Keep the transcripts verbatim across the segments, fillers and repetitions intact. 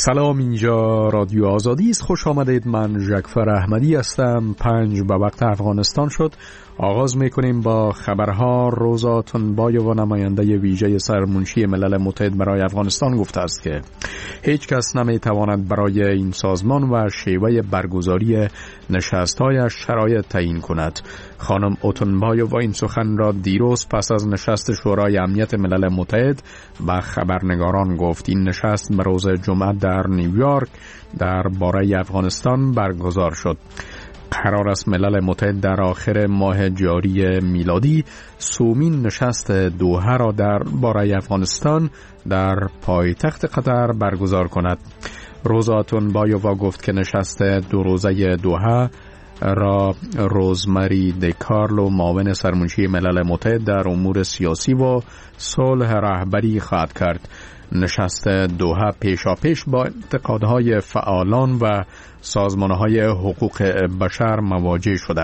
سلام، اینجا رادیو آزادی است. خوش آمدید. من ژکفر احمدی هستم. پنج به وقت افغانستان شد. آغاز میکنیم با خبرها. روزا تنبایو و نماینده ویژه سرمنشی ملل متحد برای افغانستان گفته است که هیچ کس نمیتواند برای این سازمان و شیوه برگزاری نشست‌هایش شرایط تعیین کند. خانم اوتنبایو و این سخن را دیروز پس از نشست شورای امنیت ملل متحد به خبرنگاران گفت. این نشست به روز جمعه در نیویورک در باره افغانستان برگزار شد. قرار است ملل متحد در آخر ماه جاری میلادی سومین نشست دوحه را در باره افغانستان در پایتخت قطر برگزار کند. روزا تنبایووا گفت که نشست دو روزه دوحه را روزمری دیکارلو معاون سرمنشی ملل متحد در امور سیاسی و صلح رهبری خواهد کرد. نشست دوحه پیشاپیش با انتقادهای فعالان و سازمانهای حقوق بشر مواجه شده.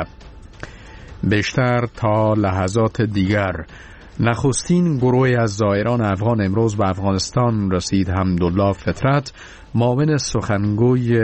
بیشتر تا لحظات دیگر نخستین گروه از زائران افغان امروز به افغانستان رسید. حمدالله فطرت معاون سخنگوی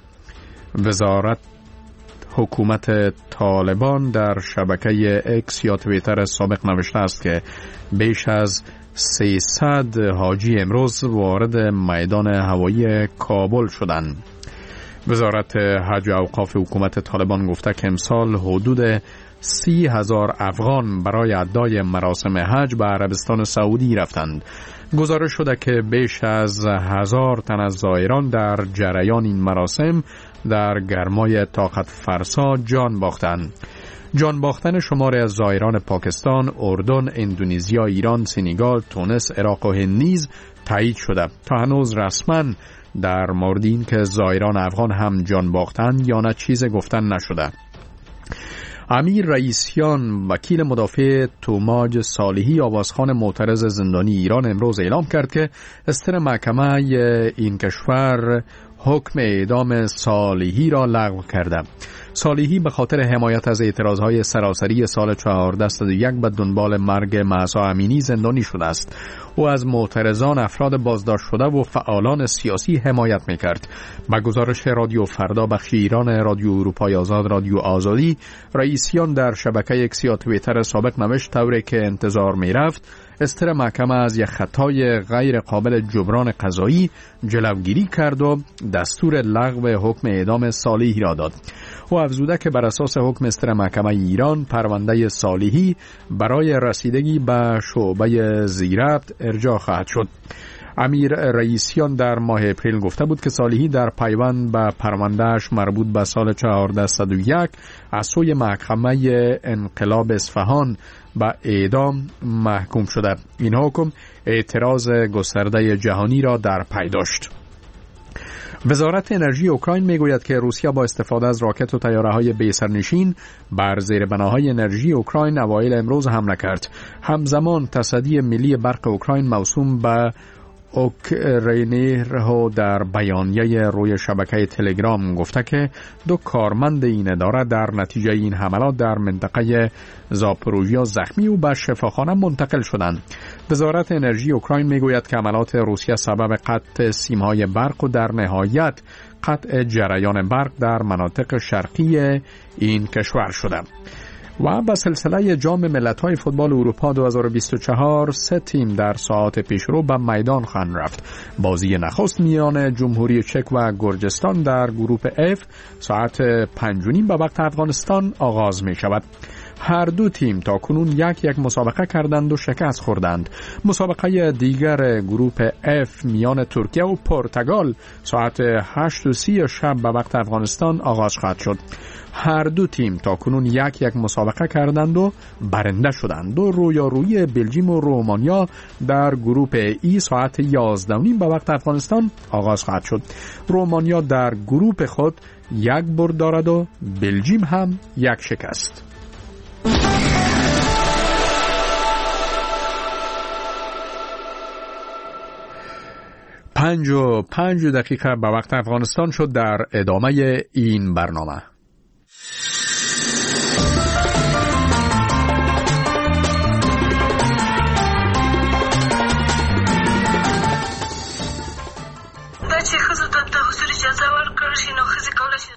وزارت حکومت طالبان در شبکه اکس یا توییتر سابق نوشته است که بیش از سیصد حاجی امروز وارد میدان هوایی کابل شدند. وزارت حج و اوقاف حکومت طالبان گفته که امسال حدود سی هزار افغان برای ادای مراسم حج به عربستان سعودی رفتند. گزارش شده که بیش از هزار تن از زائران در جریان این مراسم در گرمای طاقت فرسا جان باختند. جان باختن شماری از زائران پاکستان، اردن، اندونزیا، ایران، سنگال، تونس، عراق و هند نیز تایید شده. تا هنوز رسما در مورد این که زائران افغان هم جان باختند یا نه چیز گفتن نشده. امیر رئیسیان وکیل مدافع توماج صالحی آوازخوان معترض زندانی ایران امروز اعلام کرد که استر محکمه این کشور حکم اعدام صالحی را لغو کرده. صالحی به خاطر حمایت از اعتراضهای سراسری سال چهارده صد و یک به دنبال مرگ مهسا امینی زندانی شده است. او از معترضان، افراد بازداشت شده و فعالان سیاسی حمایت می‌کرد. با گزارش رادیو فردا بخش ایران رادیو اروپای آزاد رادیو آزادی، رئیسیان در شبکه اکس یا توییتر سابق نوشت طوری که انتظار می‌رفت استر محکمه از یک خطای غیر قابل جبران قضایی جلوگیری کرد و دستور لغو حکم اعدام صالحی را داد. او افزوده که بر اساس حکم استر محکمه ایران پرونده صالحی برای رسیدگی به شعبه زیربط ارجاع خواهد شد. امیر رئیسیان در ماه اپریل گفته بود که صالحی در پیوند به پروندهش مربوط به سال چهارده صد و یک از سوی محکمه انقلاب اصفهان به اعدام محکوم شده. این حکم اعتراض گسترده جهانی را در پی داشت. وزارت انرژی اوکراین میگوید که روسیه با استفاده از راکت و طیاره‌های بی‌سرنشین بر زیربناهای انرژی اوکراین اوایل امروز حمله کرد. همزمان تصدی ملی برق اوکراین موسوم به اوکرینر در بیانیه روی شبکه تلگرام گفته که دو کارمند این اداره در نتیجه این حملات در منطقه زاپروژیا زخمی و به شفاخانه منتقل شدند. وزارت انرژی اوکراین میگوید که حملات روسیه سبب قطع سیم‌های برق و در نهایت قطع جریان برق در مناطق شرقی این کشور شده. و با سلسله جام ملت‌های فوتبال اروپا دو هزار و بیست و چهار سه تیم در ساعات پیشرو به میدان خواهند رفت. بازی نخست میان جمهوری چک و گرجستان در گروه اف ساعت پنج و نیم به وقت افغانستان آغاز می شود. هر دو تیم تا کنون یک یک مسابقه کردند و شکست خوردند. مسابقه دیگر گروه اف میان ترکیه و پرتغال ساعت هشت و سی شب به وقت افغانستان آغاز خواهد شد. هر دو تیم تا کنون یک یک مسابقه کردند و برنده شدند. دو رویارویی بلژیم و رومانیا در گروه ای ساعت یازده و نیم به وقت افغانستان آغاز خواهد شد. رومانیا در گروه خود یک برد دارد و بلژیم هم یک شکست. پنج و پنج دقیقه به وقت افغانستان شد. در ادامه این برنامه دا چې ښځو ته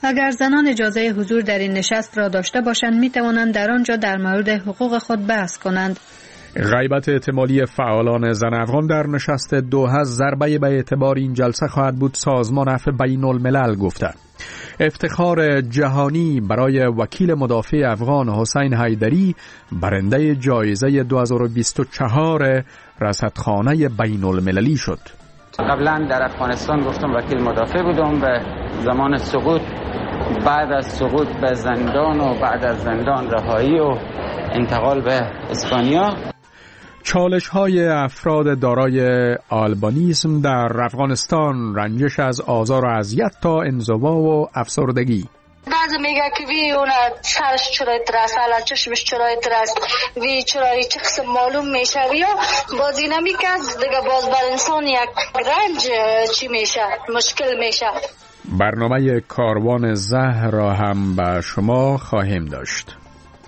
اگر زنان اجازه حضور در این نشست را داشته باشند می توانند در آنجا در مورد حقوق خود بحث کنند. غیبت احتمالی فعالان زن افغان در نشست دوحه ضربه به اعتبار این جلسه خواهد بود، سازمان عفو بین الملل گفته. افتخار جهانی برای وکیل مدافع افغان حسین حیدری برنده جایزه دو هزار و بیست و چهار رصدخانه بین المللی شد. قبلا در افغانستان گفتم وکیل مدافع بودم، به زمان سقوط، بعد از سقوط به زندان و بعد از زندان رهایی و انتقال به اسپانیا. چالش های افراد دارای آلبانیسم در افغانستان، رنجش از آزار و اذیت تا انزوا و افسردگی. بعضی میگه که وی اون سرش چرای ترس، حالا چشمش چرای ترس، وی چرای چه قسم معلوم میشه، ویا باز اینا میکرد دیگه باز بر انسان یک رنج چی میشه، مشکل میشه. برنامه کاروان زهر را هم به شما خواهیم داشت.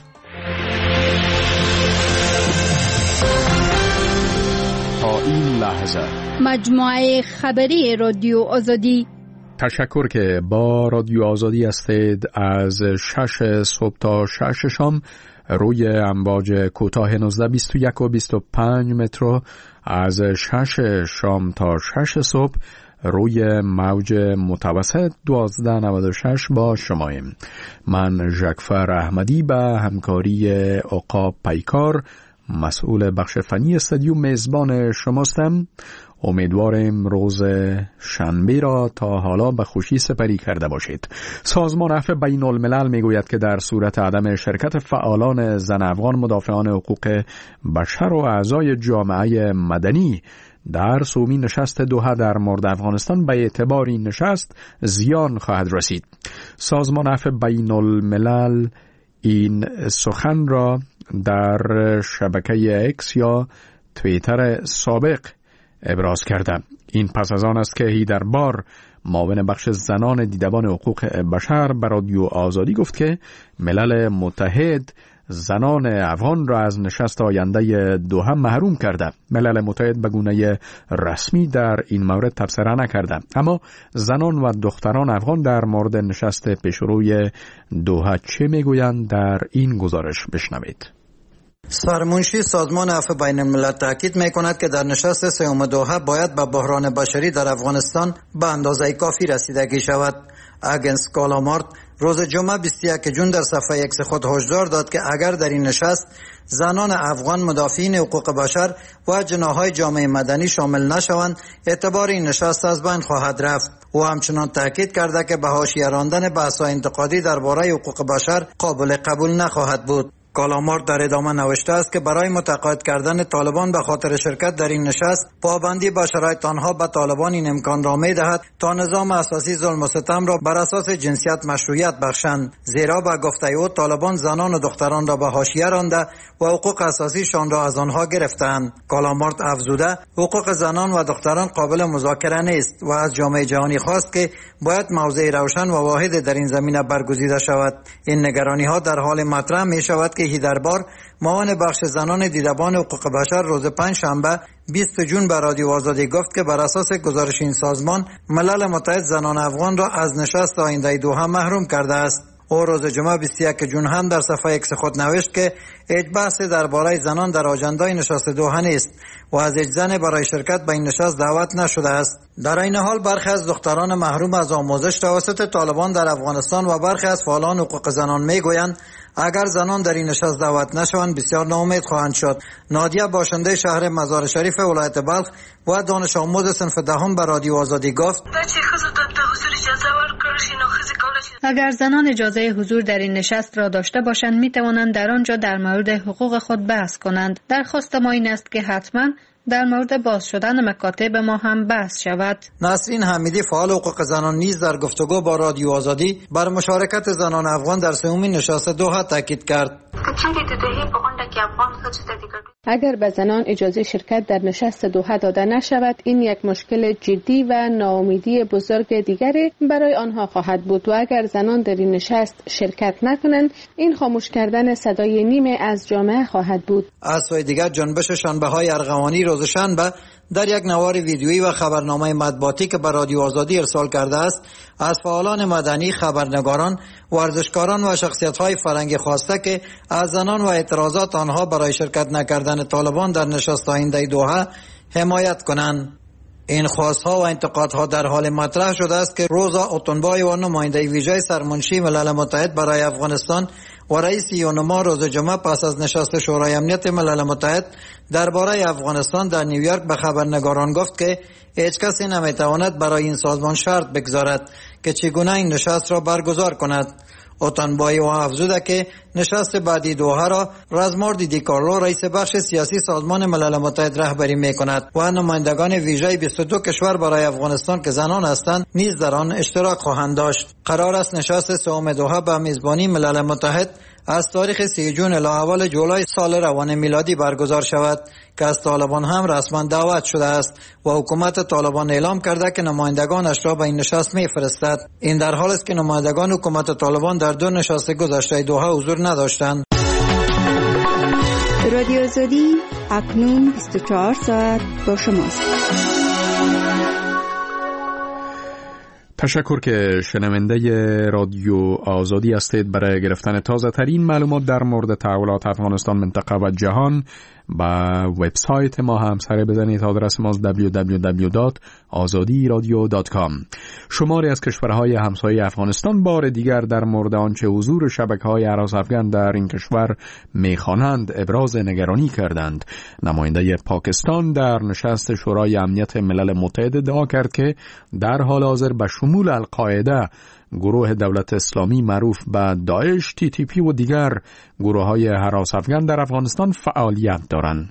تا این لحظه مجموعه خبری رادیو آزادی. تشکر که با رادیو آزادی هستید. از شش صبح تا شش شام روی امواج کوتاه نوزده بیست و یک و بیست و پنج متر، از شش شام تا شش صبح روی موج متوسط دوازده نود و شش با شماییم. من ژکفر احمدی به همکاری عقاب پیکار مسئول بخش فنی استودیو میزبان شماستم. امیدواریم روز شنبه را تا حالا به خوشی سپری کرده باشید. سازمان عفو بین الملل میگوید که در صورت عدم شرکت فعالان زن افغان مدافعان حقوق بشر و اعضای جامعه مدنی در سومی نشست دوحه در مورد افغانستان به اعتبار این نشست زیان خواهد رسید. سازمان عفو بین الملل این سخن را در شبکه اکس یا توییتر سابق ابراز کرده. این پس از آن است که هیدربار معاون بخش زنان دیدبان حقوق بشر به رادیو آزادی گفت که ملل متحد زنان افغان را از نشست آینده دوحه محروم کرده. ملل متحد به گونه رسمی در این مورد تبصره نکرده، اما زنان و دختران افغان در مورد نشست پیشروی دوحه چه میگویند در این گزارش بشنوید. سرمنشی سازمان عفو بین الملل تاکید میکند که در نشست سوم دوحه باید به بحران بشری در افغانستان به اندازه کافی رسیدگی شود. اگنس کالامارت روز جمعه بیست و یک جون در صفحه اکس خود هشدار داد که اگر در این نشست زنان افغان مدافعین حقوق بشر و جناح‌های جامعه مدنی شامل نشوند، اعتبار این نشست از بین خواهد رفت. او همچنان تاکید کرده که به حاشیه راندن بحث‌های انتقادی درباره حقوق بشر قابل قبول نخواهد بود. کالامارت در ادامه نوشته است که برای متقاعد کردن طالبان به خاطر شرکت در این نشست، پابندی به شرایط آنها به طالبان این امکان را می‌دهد تا نظام اساسی ظلم و ستم را بر اساس جنسیت مشروعیت بخشند، زیرا به گفته او طالبان زنان و دختران را به حاشیه رانده و حقوق اساسیشان را از آنها گرفتند. کالامارت افزوده حقوق زنان و دختران قابل مذاکره نیست و از جامعه جهانی خواست که باید موضع روشن و واحد در این زمینه برگزیده شود. این نگرانی‌ها در حال مطرح می‌شود که هیدربار معاون بخش زنان دیدبان حقوق بشر روز پنج شنبه بیست جون به رادیو آزادی گفت که بر اساس گزارش این سازمان ملل متحد زنان افغان را از نشست آینده دوحه محروم کرده است. او روز جمعه بیست و یک جون هم در صفحه اکس خود نوشت که هیچ بحثی درباره زنان در آجندای نشست دوحه نیست و از هیچ زنی برای شرکت به این نشست دعوت نشده است. در این حال برخی از دختران محروم از آموزش توسط طالبان در افغانستان و برخی از فعالان حقوق زنان میگویند اگر زنان در این نشست دعوت نشوند بسیار ناامید خواهند شد. نادیه باشنده شهر مزار شریف ولایت بلخ و دانش آموز صنف دهم به رادیو آزادی گفت اگر زنان اجازه حضور در این نشست را داشته باشند می توانند در آنجا در مورد حقوق خود بحث کنند. درخواست ما این است که حتما در مورد باز شدن مکاتب ما هم بحث شود. نسرین حمیدی فعال حقوق زنان نیز در گفتگو با رادیو آزادی بر مشارکت زنان افغان در سومین نشست دوحه تاکید کرد. اگر به زنان اجازه شرکت در نشست دوحه داده نشود، این یک مشکل جدی و ناامیدی بزرگ دیگری برای آنها خواهد بود و اگر زنان در این نشست شرکت نکنند، این خاموش کردن صدای نیمه از جامعه خواهد بود. از سوی دیگر جنبش شنبه‌های ارغوانی روز شنبه در یک نوار ویدیویی و خبرنامه مطبوعاتی که به رادیو آزادی ارسال کرده است، از فعالان مدنی، خبرنگاران، ورزشکاران و شخصیت‌های فرهنگی خواسته که از زنان و اعتراضات آنها برای شرکت نکردن طالبان در نشست آینده دوحه حمایت کنند. این خواستها و انتقادها در حال مطرح شده است که روزا اوتونبای و نماینده ویژه سرمنشی ملل متحد برای افغانستان و رئیس یونما روز جمعه پس از نشست شورای امنیت ملل متحد درباره افغانستان در نیویورک به خبرنگاران گفت که هیچ کسی نمیتواند برای این سازمان شرط بگذارد که چگونه این نشست را برگزار کند. اوتانبایی و افزوده که نشست بعدی دوحه را رزمارد دیکارلو رئیس بخش سیاسی سازمان ملل متحد رهبری می کند و نمایندگان ویژه بیست و دو کشور برای افغانستان که زنان هستند نیز در آن اشتراک خواهند داشت. قرار است نشست سوم دوحه به میزبانی ملل متحد از تاریخ سی جون الی اول جولای سال روان میلادی برگزار شود که از طالبان هم رسما دعوت شده است و حکومت طالبان اعلام کرده که نمایندگانش را به این نشست می‌فرستد. این در حالی است که نمایندگان حکومت طالبان در دو نشست گذشته دوحه حضور نداشتند. رادیو آزادی اکنون بیست و چهار ساعت با شماست. تشکر که شنونده رادیو آزادی هستید. برای گرفتن تازه ترین معلومات در مورد تحولات افغانستان، منطقه و جهان با وبسایت ما هم سر بزنید. آدرس ما دبلیو دبلیو دبلیو دات آزادی رادیو دات کام. شماری از کشورهای همسایه افغانستان بار دیگر در مورد آنچه حضور شبکه‌های هراس افغان در این کشور می‌خوانند ابراز نگرانی کردند. نماینده پاکستان در نشست شورای امنیت ملل متحد ادعا کرد که در حال حاضر به شمول القاعده، گروه دولت اسلامی معروف به داعش، تی تی پی و دیگر گروه‌های هراس افغان در افغانستان فعالیت دارند.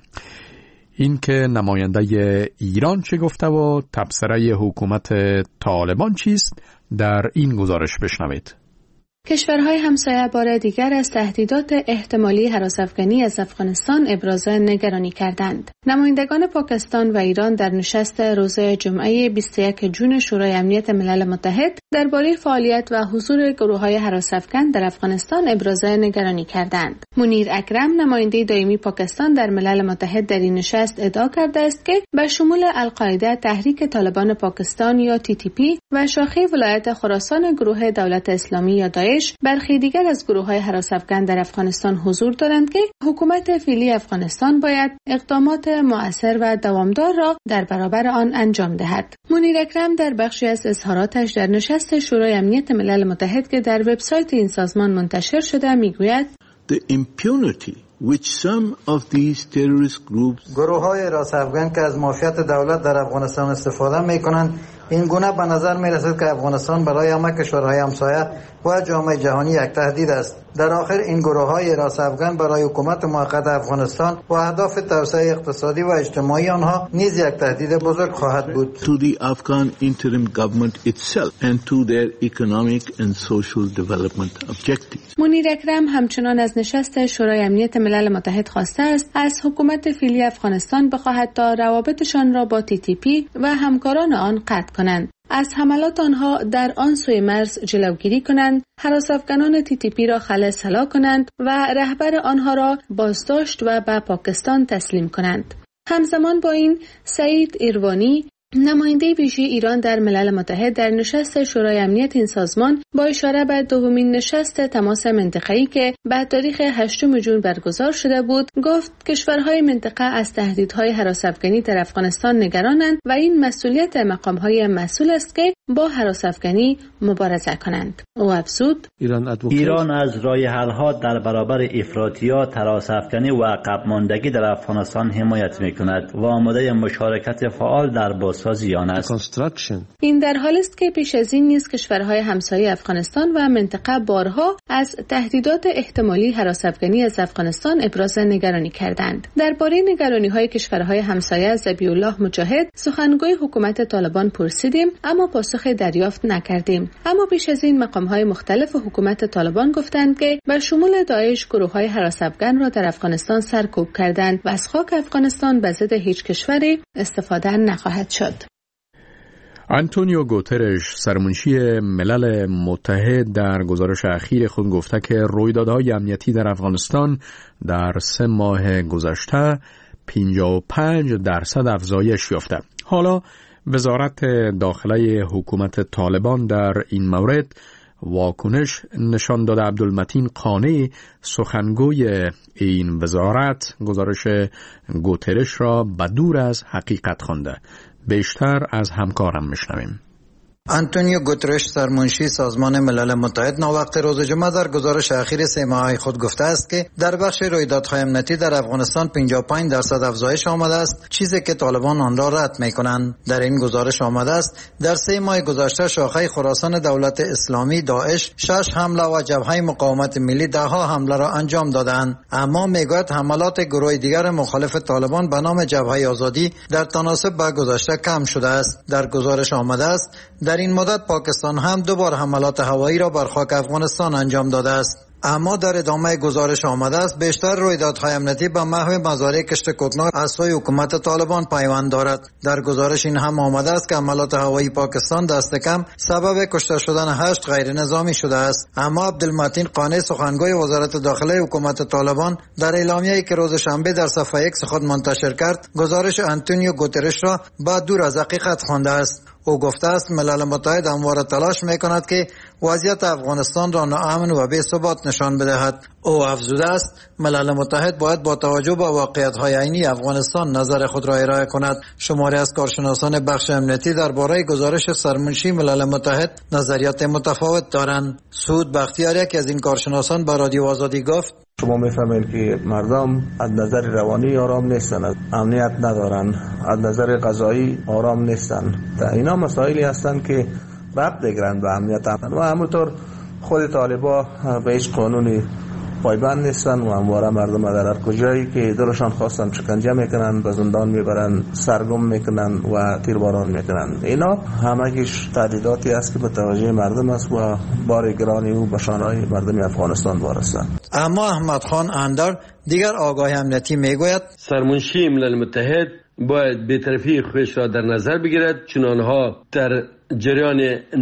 این که نماینده ایران چه گفته و تبصره حکومت طالبان چیست، در این گزارش بشنوید. کشورهای همسایه بار دیگر از تهدیدات احتمالی هراس افغانی از افغانستان ابراز نگرانی کردند. نمایندگان پاکستان و ایران در نشست روز جمعه بیست و یک جون شورای امنیت ملل متحد درباره فعالیت و حضور گروه‌های هراس افغان در افغانستان ابراز نگرانی کردند. منیر اکرم، نماینده دائمی پاکستان در ملل متحد، در این نشست ادعا کرده است که به شمول القاعده، تحریک طالبان پاکستان یا تی تی پی و شاخه ولایت خراسان گروه دولت اسلامی یا داعش، برخی دیگر از گروه‌های هراس افغان در افغانستان حضور دارند که حکومت فعلی افغانستان باید اقدامات مؤثر و دوامدار را در برابر آن انجام دهد. منیر اکرم در بخشی از اظهاراتش در نشست شورای امنیت ملل متحد که در وبسایت این سازمان منتشر شده میگوید: The impunity which some of these terrorist groups گروه‌های هراس افغان که از مافیات دولت در افغانستان استفاده می‌کنند، این گونه به نظر می‌رسد که افغانستان برای همه کشورهای همسایه و جامعه جهانی یک تهدید است. در آخر این گروه‌های هراس افغان برای حکومت موقت افغانستان و اهداف توسعه اقتصادی و اجتماعی آنها نیز یک تهدید بزرگ خواهد بود. To the Afghan interim government itself and to their economic and social development objectives. منیر اکرم همچنان از نشست شورای امنیت ملل متحد خواسته است از حکومت فعلی افغانستان بخواهد تا روابطشان را با تی تی پی و همکاران آن قطع کنند، از حملات آنها در آن سوی مرز جلوگیری کنند، هراس افغانان تی تی پی را خلاص هلا کنند و رهبر آنها را بازداشت و به پاکستان تسلیم کنند. همزمان با این، سعید ایروانی، نماینده ویژه ایران در ملل متحد در نشست شورای امنیت این سازمان با اشاره به دومین نشست تماس منطقه‌ای که به تاریخ هشتم جون برگزار شده بود، گفت کشورهای منطقه از تهدیدهای هراس افغانی در افغانستان نگرانند و این مسئولیت مقام‌های مسئول است که با هراس افغانی مبارزه کنند. او افزود: ایران از راه حل‌ها در برابر افراطیات، هراس افغانی و عقب ماندگی در افغانستان حمایت می‌کند و آماده مشارکت فعال در بازسازی آن است. این در حالی است که پیش از این نیز کشورهای همسایه افغانستان و منطقه بارها از تهدیدات احتمالی هراس افغانی از افغانستان ابراز نگرانی کردند. درباره نگرانی‌های کشورهای همسایه از ذبیح الله مجاهد، سخنگوی حکومت طالبان، پرسیدیم، اما پاسخ پاسخی دریافت نکردیم. اما پیش از این مقام‌های مختلف و حکومت طالبان گفتند که به شمول داعش گروه‌های هراس افغان را در افغانستان سرکوب کردند و از خاک افغانستان به ضد هیچ کشوری استفاده نخواهد شد. آنتونیو گوترش سرمنشی ملل متحد در گزارش اخیر خود گفته که رویدادهای امنیتی در افغانستان در سه ماه گذشته پنجاه و پنج درصد افزایش یافته. حالا وزارت داخله حکومت طالبان در این مورد واکنش نشان داده. عبدالمتین قانی سخنگوی این وزارت گزارش گوترش را به دور از حقیقت خوانده. بیشتر از همکارم میشنویم. آنتونیو گوترش سرمنشی سازمان ملل متحد ناوقت روز جمعه در گزارش اخیر سه ماهه خود گفته است که در بخش رویدادهای امنیتی در افغانستان پنجاه و پنج درصد افزایش آمده است، چیزی که طالبان آن را رد می‌کنند. در این گزارش آمده است در سه ماه گذشته شاخه خراسان دولت اسلامی داعش شش حمله و جبهه مقاومت ملی ده ها حمله را انجام دادند، اما میگوید حملات گروه دیگر مخالف طالبان به نام جبهه آزادی در تناسب با گذشته کم شده است. در گزارش آمده است در این مدت پاکستان هم دو بار حملات هوایی را بر خاک افغانستان انجام داده است. اما در ادامه گزارش آمده است بیشتر رویدادهای امنیتی به محو مزارع کشت کوکنار از سوی حکومت طالبان پیوند دارد. در گزارش این هم آمده است که حملات هوایی پاکستان دست کم سبب کشته شدن هشت غیر نظامی شده است. اما عبدالمتین قانی سخنگوی وزارت داخله حکومت طالبان در اعلامیه‌ای که روز شنبه در صفحه ایکس خود منتشر کرد گزارش آنتونیو گوترش را با دور از حقیقت خوانده است. او گفته است ملل متحد همواره تلاش میکند که وضعیت افغانستان را ناامن و بی ثبات نشان بدهد. او افزوده است ملل متحد باید با توجه به واقعیت‌های عینی افغانستان نظر خود را ارائه کند. شماری از کارشناسان بخش امنیتی درباره گزارش سرمنشی ملل متحد نظریات متفاوت دارند. سعود بختیار یکی از این کارشناسان به رادیو آزادی گفت شما میفهمید که مردم از نظر روانی آرام نیستن، از امنیت ندارن، از نظر غذایی آرام نیستن. اینا مسائلی هستند که ربط دارند به امنیت و همونطور خود طالبا به هیچ قانونی پایبند نیستن و همواره مردم در هر کجایی که دلشان خواستن شکنجه میکنن، به زندان میبرن، سرگم میکنن و تیرباران میکنن. اینا همگیش تهدیداتی است که به توجه مردم است و بار گرانی او به شانه‌های مردم افغانستان وارستند. اما احمد خان اندر دیگر آگاه امنیتی میگوید سرمنشی ملل متحد باید بی‌طرفی خودش را در نظر بگیرد، چون آنها در جریان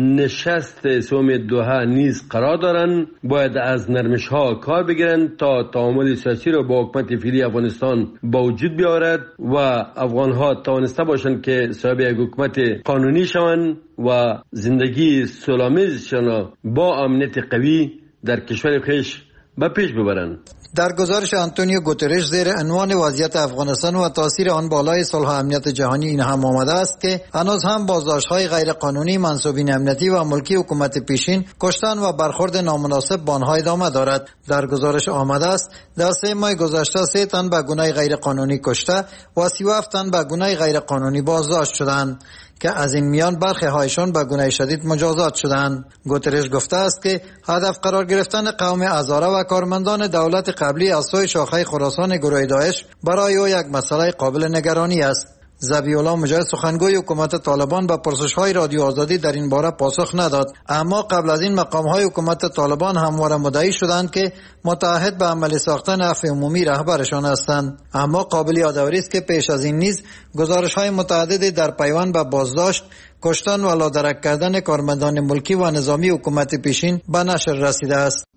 نشست سوم دوحه نیز قرار دارند. باید از نرمش ها کار بگیرند تا تعامل سیاسی را با حکومت فعلی افغانستان با وجود بیاورد و افغان ها توانسته باشند که صاحب یک حکومت قانونی شوند و زندگی صلح‌آمیزشان با امنیت قوی در کشور خویش به پیش ببرند. در گزارش آنتونیو گوترش زیر عنوان وضعیت افغانستان و تاثیر آن بالای صلح و امنیت جهانی این هم آمده است که هنوز هم بازداشت‌های غیر قانونی منصوبین امنیتی و ملکی حکومت پیشین، کشتن و برخورد نامناسب با آنها ادامه دارد. در گزارش آمده است در سه ماه گذشته سه تن به گناه غیر قانونی کشته و سی و هفت تن به گناه غیر قانونی بازداشت شدند که از این میان برخی هایشان به گناه شدید مجازات شدند. گوترش گفته است که هدف قرار گرفتن قوم هزاره و کارمندان دولت قبلی از سوی شاخه خراسان گروه داعش برای او یک مسئله قابل نگرانی است. ذبیح‌الله مجاهد سخنگوی حکومت طالبان به پرسش‌های رادیو آزادی در این باره پاسخ نداد، اما قبل از این مقام‌های حکومت طالبان همواره مدعی شدند که متعهد به عملی ساختن عفو عمومی رهبرشان هستند. اما قابل یادآوری است که پیش از این نیز گزارش‌های متعددی در پیوند به بازداشت، کشتن و لادرک کردن کارمندان ملکی و نظامی حکومت پیشین به نشر رسیده است.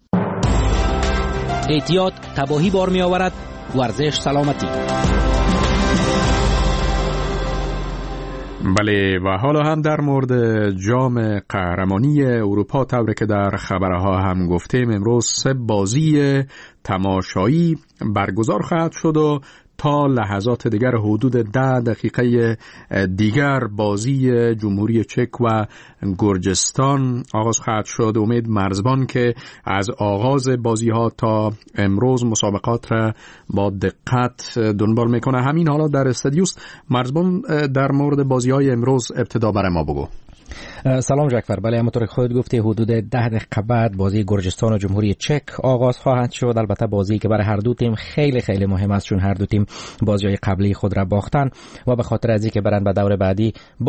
احتیاط تباهی بار می‌آورد، ورزش سلامتی. بله و حالا هم در مورد جام قهرمانی اروپا طوری که در خبرها هم گفتیم امروز سه بازی تماشایی برگزار خواهد شد و تا لحظات دیگر حدود ده دقیقه دیگر بازی جمهوری چک و گرجستان آغاز خواهد شد. امید مرزبان که از آغاز بازی ها تا امروز مسابقات را با دقت دنبال میکنه. همین حالا در استادیوست. مرزبان در مورد بازی های امروز ابتدا برای ما بگو. سلام جعفر. بله همونطور که خودت گفتی حدود ده دقیقه بعد بازی گرجستان و جمهوری چک آغاز خواهد شد. البته بازی که برای هر دو تیم خیلی خیلی مهم است، چون هر دو تیم بازی‌های قبلی خود را باختن و به خاطر از اینکه برن به دور بعدی باید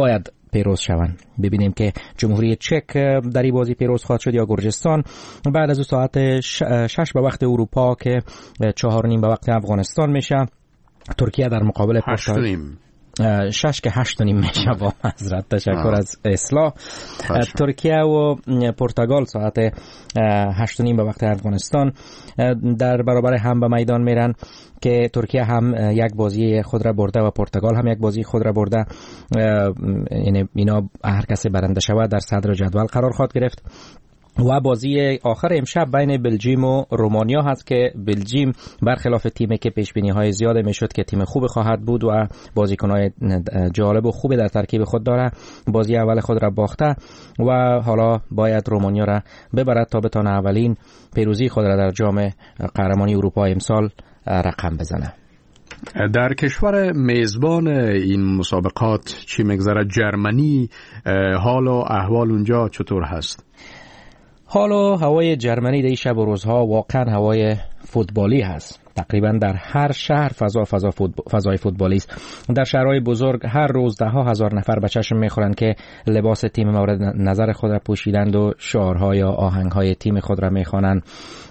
پیروز شوند. ببینیم که جمهوری چک در این بازی پیروز خواهد شد یا گرجستان. بعد از ساعت شش به وقت اروپا که چهار نیم به وقت افغانستان میشه، ترکیه در مقابل پرتغال شش که هشت و نیم میشه. با معذرت، تشکر از اصلاح. ترکیه و پرتغال ساعت هشت و نیم به وقت افغانستان در برابر هم به میدان میرن که ترکیه هم یک بازی خود را برده و پرتغال هم یک بازی خود را برده. یعنی اینا هر کسی برنده شود در صدر جدول قرار خواهد گرفت. و بازی آخر امشب بین بلژیم و رومانیا هست که بلژیم برخلاف تیمی که پیش بینی های زیاد میشد که تیم خوب خواهد بود و بازیکن‌های جالب و خوب در ترکیب خود داره، بازی اول خود را باخته و حالا باید رومانیا را ببرد تا بتونه اولین پیروزی خود را در جام قهرمانی اروپا امسال رقم بزنه. در کشور میزبان این مسابقات چی میگذره؟ جرمنی، حال و احوال اونجا چطور هست؟ حال و هوای جرمنی در شب و روزها واقعا هوای فوتبالی هست. تقریبا در هر شهر فضا فضا فضای فوتبالی است. در شهرهای بزرگ هر روز ده ها هزار نفر به چشم میخورند که لباس تیم مورد نظر خود را پوشیدند و شعارها یا آهنگهای تیم خود را میخوانند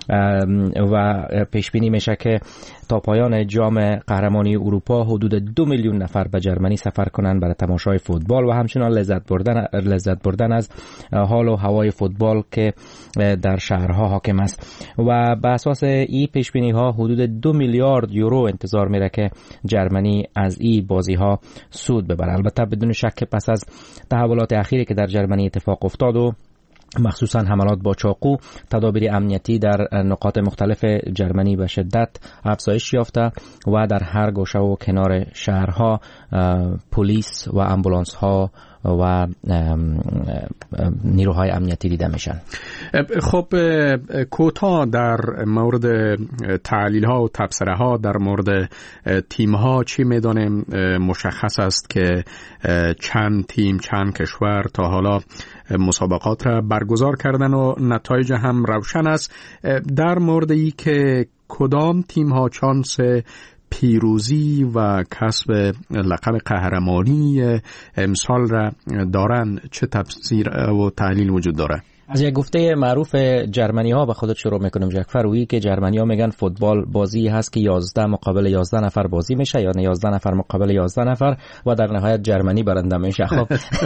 و پیش بینی میشه که تا پایان جام قهرمانی اروپا حدود دو میلیون نفر به جرمنی سفر کنند برای تماشای فوتبال و همچنان لذت بردن لذت بردن از حال و هوای فوتبال که در شهرها حاکم است. و به اساس این پیش بینی ها حدود دو میلیارد یورو انتظار میره که جرمنی از این بازی ها سود ببره. البته بدون شک پس از تحولات اخیری که در جرمنی اتفاق افتاد و مخصوصا حملات با چاقو، تدابیر امنیتی در نقاط مختلف جرمنی به شدت افزایش یافته و در هر گوشه و کنار شهرها پلیس و امبولانس ها و نیروهای امنیتی دیده میشن. خب کوتا در مورد تحلیل ها و تبصره ها در مورد تیم ها چی میدانیم؟ مشخص است که چند تیم چند کشور تا حالا مسابقات را برگزار کردن و نتایج هم روشن است. در مورد ای که کدام تیم ها چانس پیروزی و کسب لقب قهرمانی امسال را دارن، چه تفسیر و تحلیل وجود داره؟ از یک گفته معروف جرمنی ها به خودت شروع میکنم جعفر، وی که جرمنی ها میگن فوتبال بازی هست که یازده مقابل یازده نفر بازی میشه یا یازده نفر مقابل یازده نفر و در نهایت جرمنی برنده میشه. خب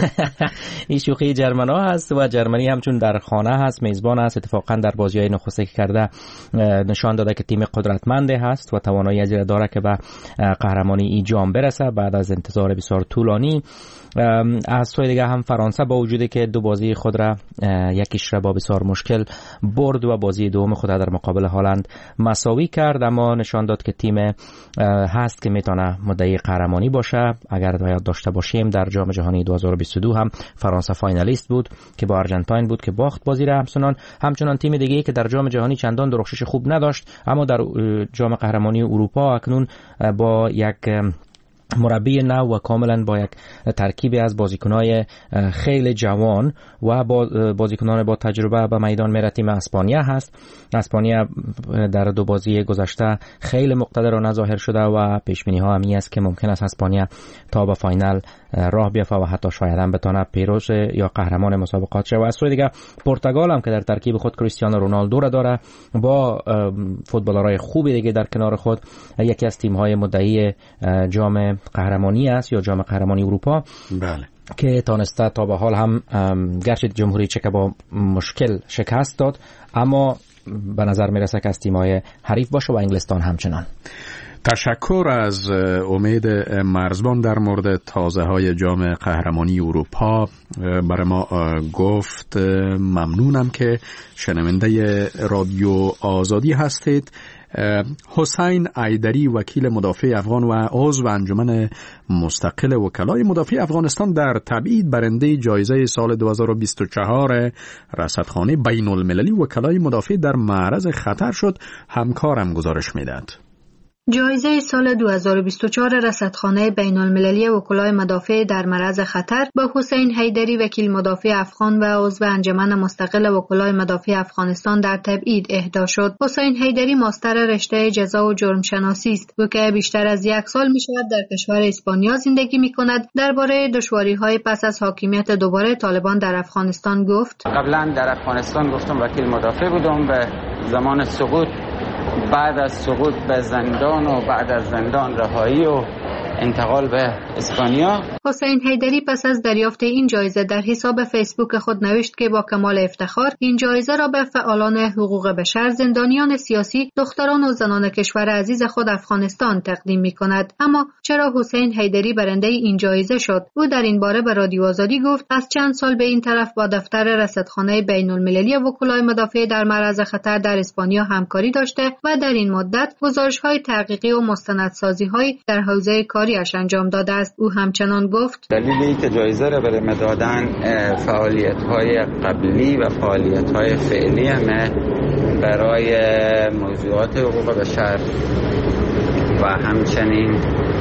این شوخی جرمن ها هست و جرمنی همچون در خانه هست، میزبان هست. اتفاقا در بازی های نخسته که کرده نشان داده که تیم قدرتمنده هست و توانایی از داره که به قهرمانی این جام برسه بعد از انتظار بسیار طولانی. از سوی دیگه هم فرانسه با وجودی که دو بازی خود را یکیش را با بسیار مشکل برد و بازی دوم خود در مقابل هلند مساوی کرد، اما نشان داد که تیم هست که میتونه مدعی قهرمانی باشه. اگر یاد داشته باشیم در جام جهانی دو هزار و بیست و دو هم فرانسه فاینالیست بود که با آرژانتین بود که باخت بازی را. همچنان همچنان تیم دیگه‌ای که در جام جهانی چندان درخشش خوب نداشت اما در جام قهرمانی اروپا اکنون با یک مربی نو و کاملا با یک ترکیب از بازیکنای خیلی جوان و بازیکنان با تجربه به میدان میره تیم اسپانیا هست. اسپانیا در دو بازی گذشته خیلی مقتدرانه ظاهر شده و پیش بینی ها همی است که ممکن است اسپانیا تا به فاینال راه بیافته و حتی شاید هم بتونه پیروز یا قهرمان مسابقات شه. و از سوی دیگه پرتغال هم که در ترکیب خود کریستیانو رونالدو را داره با فوتبالرای خوبی دیگه در کنار خود، یکی از تیم های مدعی جام قهرمانی است یا جام قهرمانی اروپا. بله. که تانسته تا به حال هم گرچه جمهوری چک با مشکل شکست داد اما به نظر میرسه که از تیم‌های حریف باشه و انگلستان همچنان. تشکر از امید مرزبان در مورد تازه های جام قهرمانی اروپا برای ما گفت. ممنونم که شنونده رادیو آزادی هستید. حسین ایدری وکیل مدافع افغان و عضو انجمن مستقل وکلای مدافع افغانستان در تبعید برنده جایزه سال دو هزار و بیست و چهار رصدخانه بین المللی وکلای مدافع در معرض خطر شد. همکارم گزارش میداد. جایزه سال دو هزار و بیست و چهار رصدخانه بین المللی وکلای مدافع در معرض خطر به حسین حیدری وکیل مدافع افغان و عضو انجمن مستقل وکلای مدافع افغانستان در تبعید اهدا شد. حسین حیدری ماستر رشته جزا و جرم شناسی است. او که بیشتر از یک سال می شود در کشور اسپانیا زندگی می کند، درباره دشواری‌های پس از حاکمیت دوباره طالبان در افغانستان گفت: قبلا در افغانستان گفتم وکیل مدافع بودم، به زمان سقوط، بعد از سقوط به زندان و بعد از زندان رهایی و انتقال به اسپانیا. حسین حیدری پس از دریافت این جایزه در حساب فیسبوک خود نوشت که با کمال افتخار این جایزه را به فعالان حقوق بشر، زندانیان سیاسی، دختران و زنان کشور عزیز خود افغانستان تقدیم می کند. اما چرا حسین حیدری برنده این جایزه شد؟ او در این باره به رادیو آزادی گفت از چند سال به این طرف با دفتر رصدخانه بین المللی وکلای مدافع در معرض خطر در اسپانیا همکاری داشته و در این مدت گزارش‌های تحقیقی و مستندسازی‌های در حوزه کاریش انجام داده است. او همچنان گفت دلیل اینکه جایزه را برای دادن فعالیت‌های قبلی و فعالیت‌های فعلی همه برای موضوعات حقوق بشر و همچنین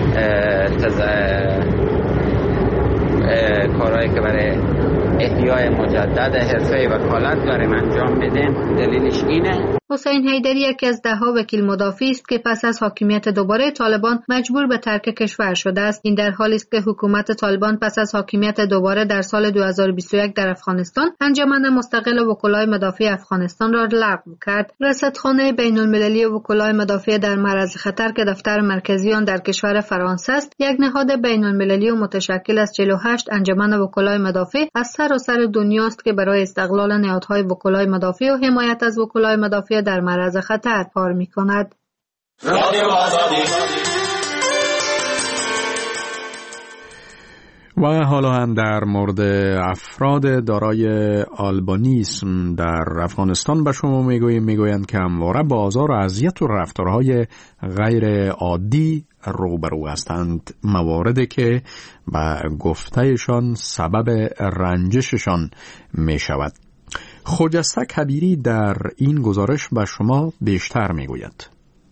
کارهایی که برای احیای مجدد حرفه وکالت داریم انجام بدیم، دلیلش اینه. حسین حیدری یکی از ده ها وکیل مدافعی است که پس از حاکمیت دوباره طالبان مجبور به ترک کشور شده است. این در حالی است که حکومت طالبان پس از حاکمیت دوباره در سال دو هزار و بیست و یک در افغانستان انجمن مستقل وکلای مدافع افغانستان را لغو کرد. رصدخانه بین المللی وکلای مدافع در معرض خطر که دفتر مرکزی آن در کشور فرانسه است، یک نهاد بین المللی و متشکل از چهل و هشت انجمن وکلای مدافع از سراسر دنیا است که برای استقلال نهادهای وکلای مدافع و حمایت از وکلای مدافع در معرض خطر کار می‌کند. و حالا هم در مورد افراد دارای آلبانیسم در افغانستان به شما میگوییم. میگویند که همواره با آزار و اذیت و رفتارهای غیر عادی روبرو هستند، مواردی که به گفتهشان سبب رنجششان می شود. خجسته کبیری در این گزارش به شما بیشتر میگوید.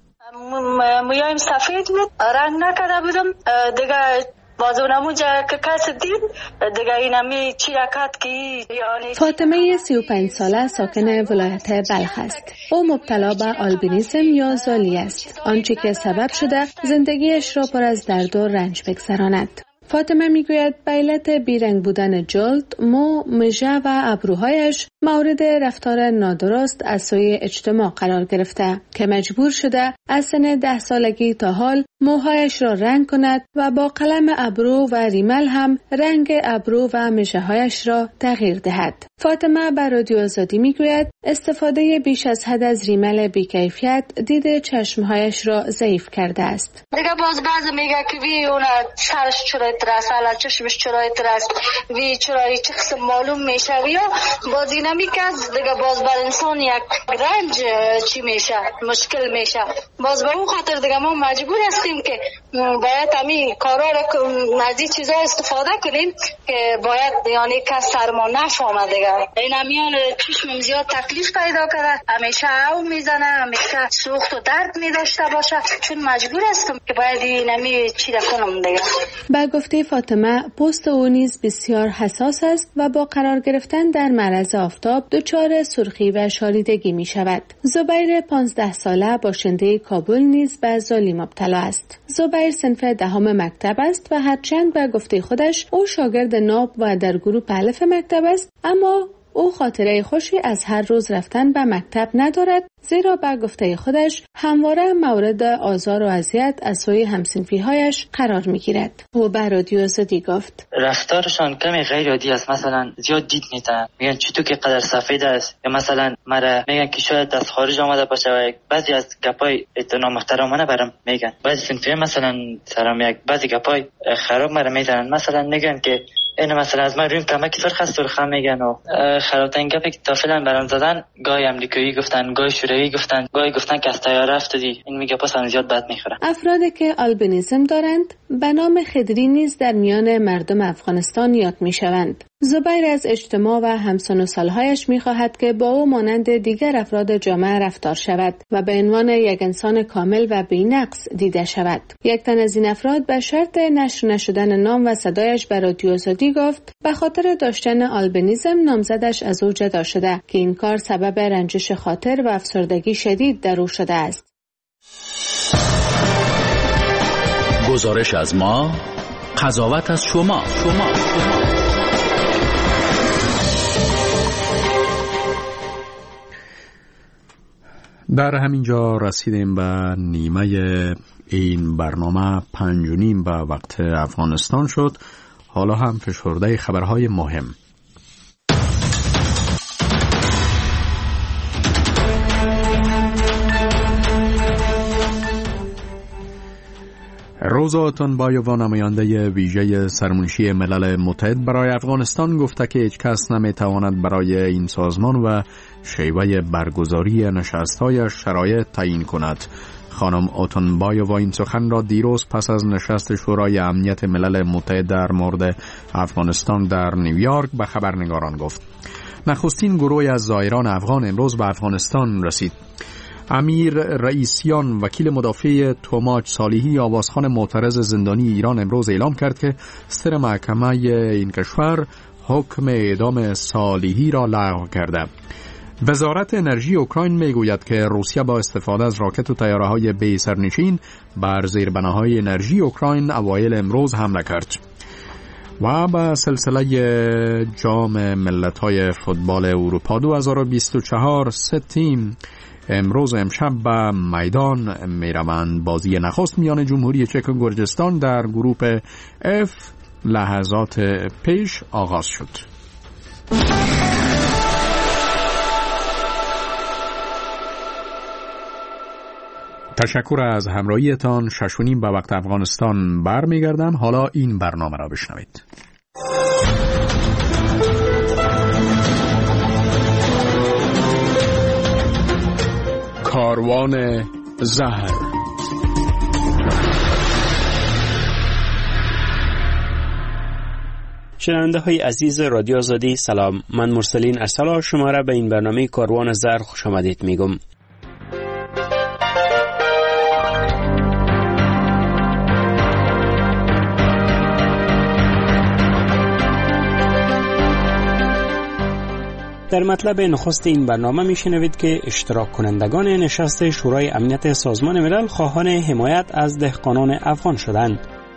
مویایم سفید بود، رنگ نکرده بودم دیگه. بازونمو جا که کس دید دیگه اینمی چی رکت که فاطمه سی و پنج ساله ساکن ولایت بلخ است. او مبتلا به آلبینیسم یا زالی است، آنچه که سبب شده زندگیش را پر از درد و رنج بگذراند. فاطمه میگوید به علت بیرنگ بودن جلد، مو، مژه و ابروهایش مورد رفتار نادرست از سوی اجتماع قرار گرفته که مجبور شده از سن ده سالگی تا حال موهایش را رنگ کند و با قلم ابرو و ریمل هم رنگ ابرو و مژه هایش را تغییر دهد. فاطمه به رادیو آزادی میگوید استفاده بیش از حد از ریمل بی‌کیفیت دید چشمهایش را ضعیف کرده است. دیگه باز بعضی میگه که وی اون سرش چرای ترس، حالا چشمش چرای ترس، وی چرای چه قسم معلوم میشه یا باز اینا میکرد دیگه باز بر انسان یک رنج چی میشه، مشکل میشه. باز به اون خاطر دیگه ما مجبور هستیم که باید همین کارا را از این چیزا استفاده کنیم که باید یعنی کس سرما نفهمه دیگه. این همیان چشمم زیاد تکلیف پیدا کرده، همیشه او میزنه، همیشه سوخت و درد میداشته باشه، چون مجبور هستم که باید این همی چی را کنم دیگه. با گفته فاطمه پوست او نیز بسیار حساس است و با قرار گرفتن در معرض آفتاب دچار سرخی و شاریدگی می شود. زبیر پانزده ساله باشنده کابل نیز به زالی مبتلا است. زبیر صنف دهم مکتب است و هرچند به گفته خودش او شاگرد ناب و در گروه الف مکتب است، اما او خاطره خوشی از هر روز رفتن به مکتب ندارد، زیرا به گفته خودش همواره مورد آزار و اذیت از سوی همصنفی‌هایش قرار می‌گیرد. او به رادیو آزادی گفت رفتارشان کمی غیر عادی است. مثلا زیاد دید میتن، میگن چطور که قدر سفید است، یا مثلا مرا میگن که شاید از خارج آمده باشه و بعضی از گپای نامحترمانه برام میگن. بعضی صنفی مثلا سرام یک بعضی گپای خراب مرا میزنن، مثلا میگن که این مثلا از من رویم کمک سرخ است سرخ میگن و خرابترین گپی که تا فعلا برام زدن گاهی امریکایی گفتن، گاهی شوروی گفتن، گاهی گفتن که از طیاره افتادی. این میگه پس هم زیاد بد میخوره. افرادی که آلبینیسم دارند به نام خدری نیز در میان مردم افغانستان یاد می شوند. زبیر از اجتماع و همسن و سالهایش می خواهد که با او مانند دیگر افراد جامعه رفتار شود و به عنوان یک انسان کامل و بی‌نقص دیده شود. یک تن از این افراد به شرط نشر نشدن نام و صدایش به رادیو آزادی گفت به خاطر داشتن آلبینیسم نامزدش از او جدا شده که این کار سبب رنجش خاطر و افسردگی شدید در او شده است. گزارش از ما، قضاوت از شما. شما. در همین جا رسیدیم به نیمه این برنامه. پنج و نیم به وقت افغانستان شد. حالا هم فشرده خبرهای مهم. روزا اتنبایووا نماینده ویژه سرمنشی ملل متحد برای افغانستان گفته که هیچ کس نمیتواند برای این سازمان و شیوه برگزاری نشست‌هایش شرایط تعیین کند. خانم اتنبایووا این سخن را دیروز پس از نشست شورای امنیت ملل متحد در مورد افغانستان در نیویورک به خبرنگاران گفت. نخستین گروه از زائران افغان امروز به افغانستان رسید. امیر رئیسیان وکیل مدافع توماج صالحی آوازخوان معترض زندانی ایران امروز اعلام کرد که سر محکمه این کشور حکم اعدام صالحی را لغو کرده. وزارت انرژی اوکراین میگوید که روسیه با استفاده از راکت و طیاره‌های بی سرنشین بر زیربناهای انرژی اوکراین اوایل امروز حمله کرد. و به سلسله جام ملت‌های فوتبال اروپا دو هزار و بیست و چهار سه تیم امروز امشب به میدان میروند. بازی نخست میان جمهوری چک و گرجستان در گروه اف لحظات پیش آغاز شد. تشکر از همراهیتان. شش و نیم به وقت افغانستان برمیگردم. حالا این برنامه را بشنوید. کاروان زهر. شنونده های عزیز رادیو آزادی سلام. من مرسلین ارسلا شما را به این برنامه کاروان زهر خوش آمدید میگم. در مطلب نخست این برنامه میشنوید که اشتراک کنندگان نشست شورای امنیت سازمان ملل خواهان حمایت از دهقانان افغان شدند.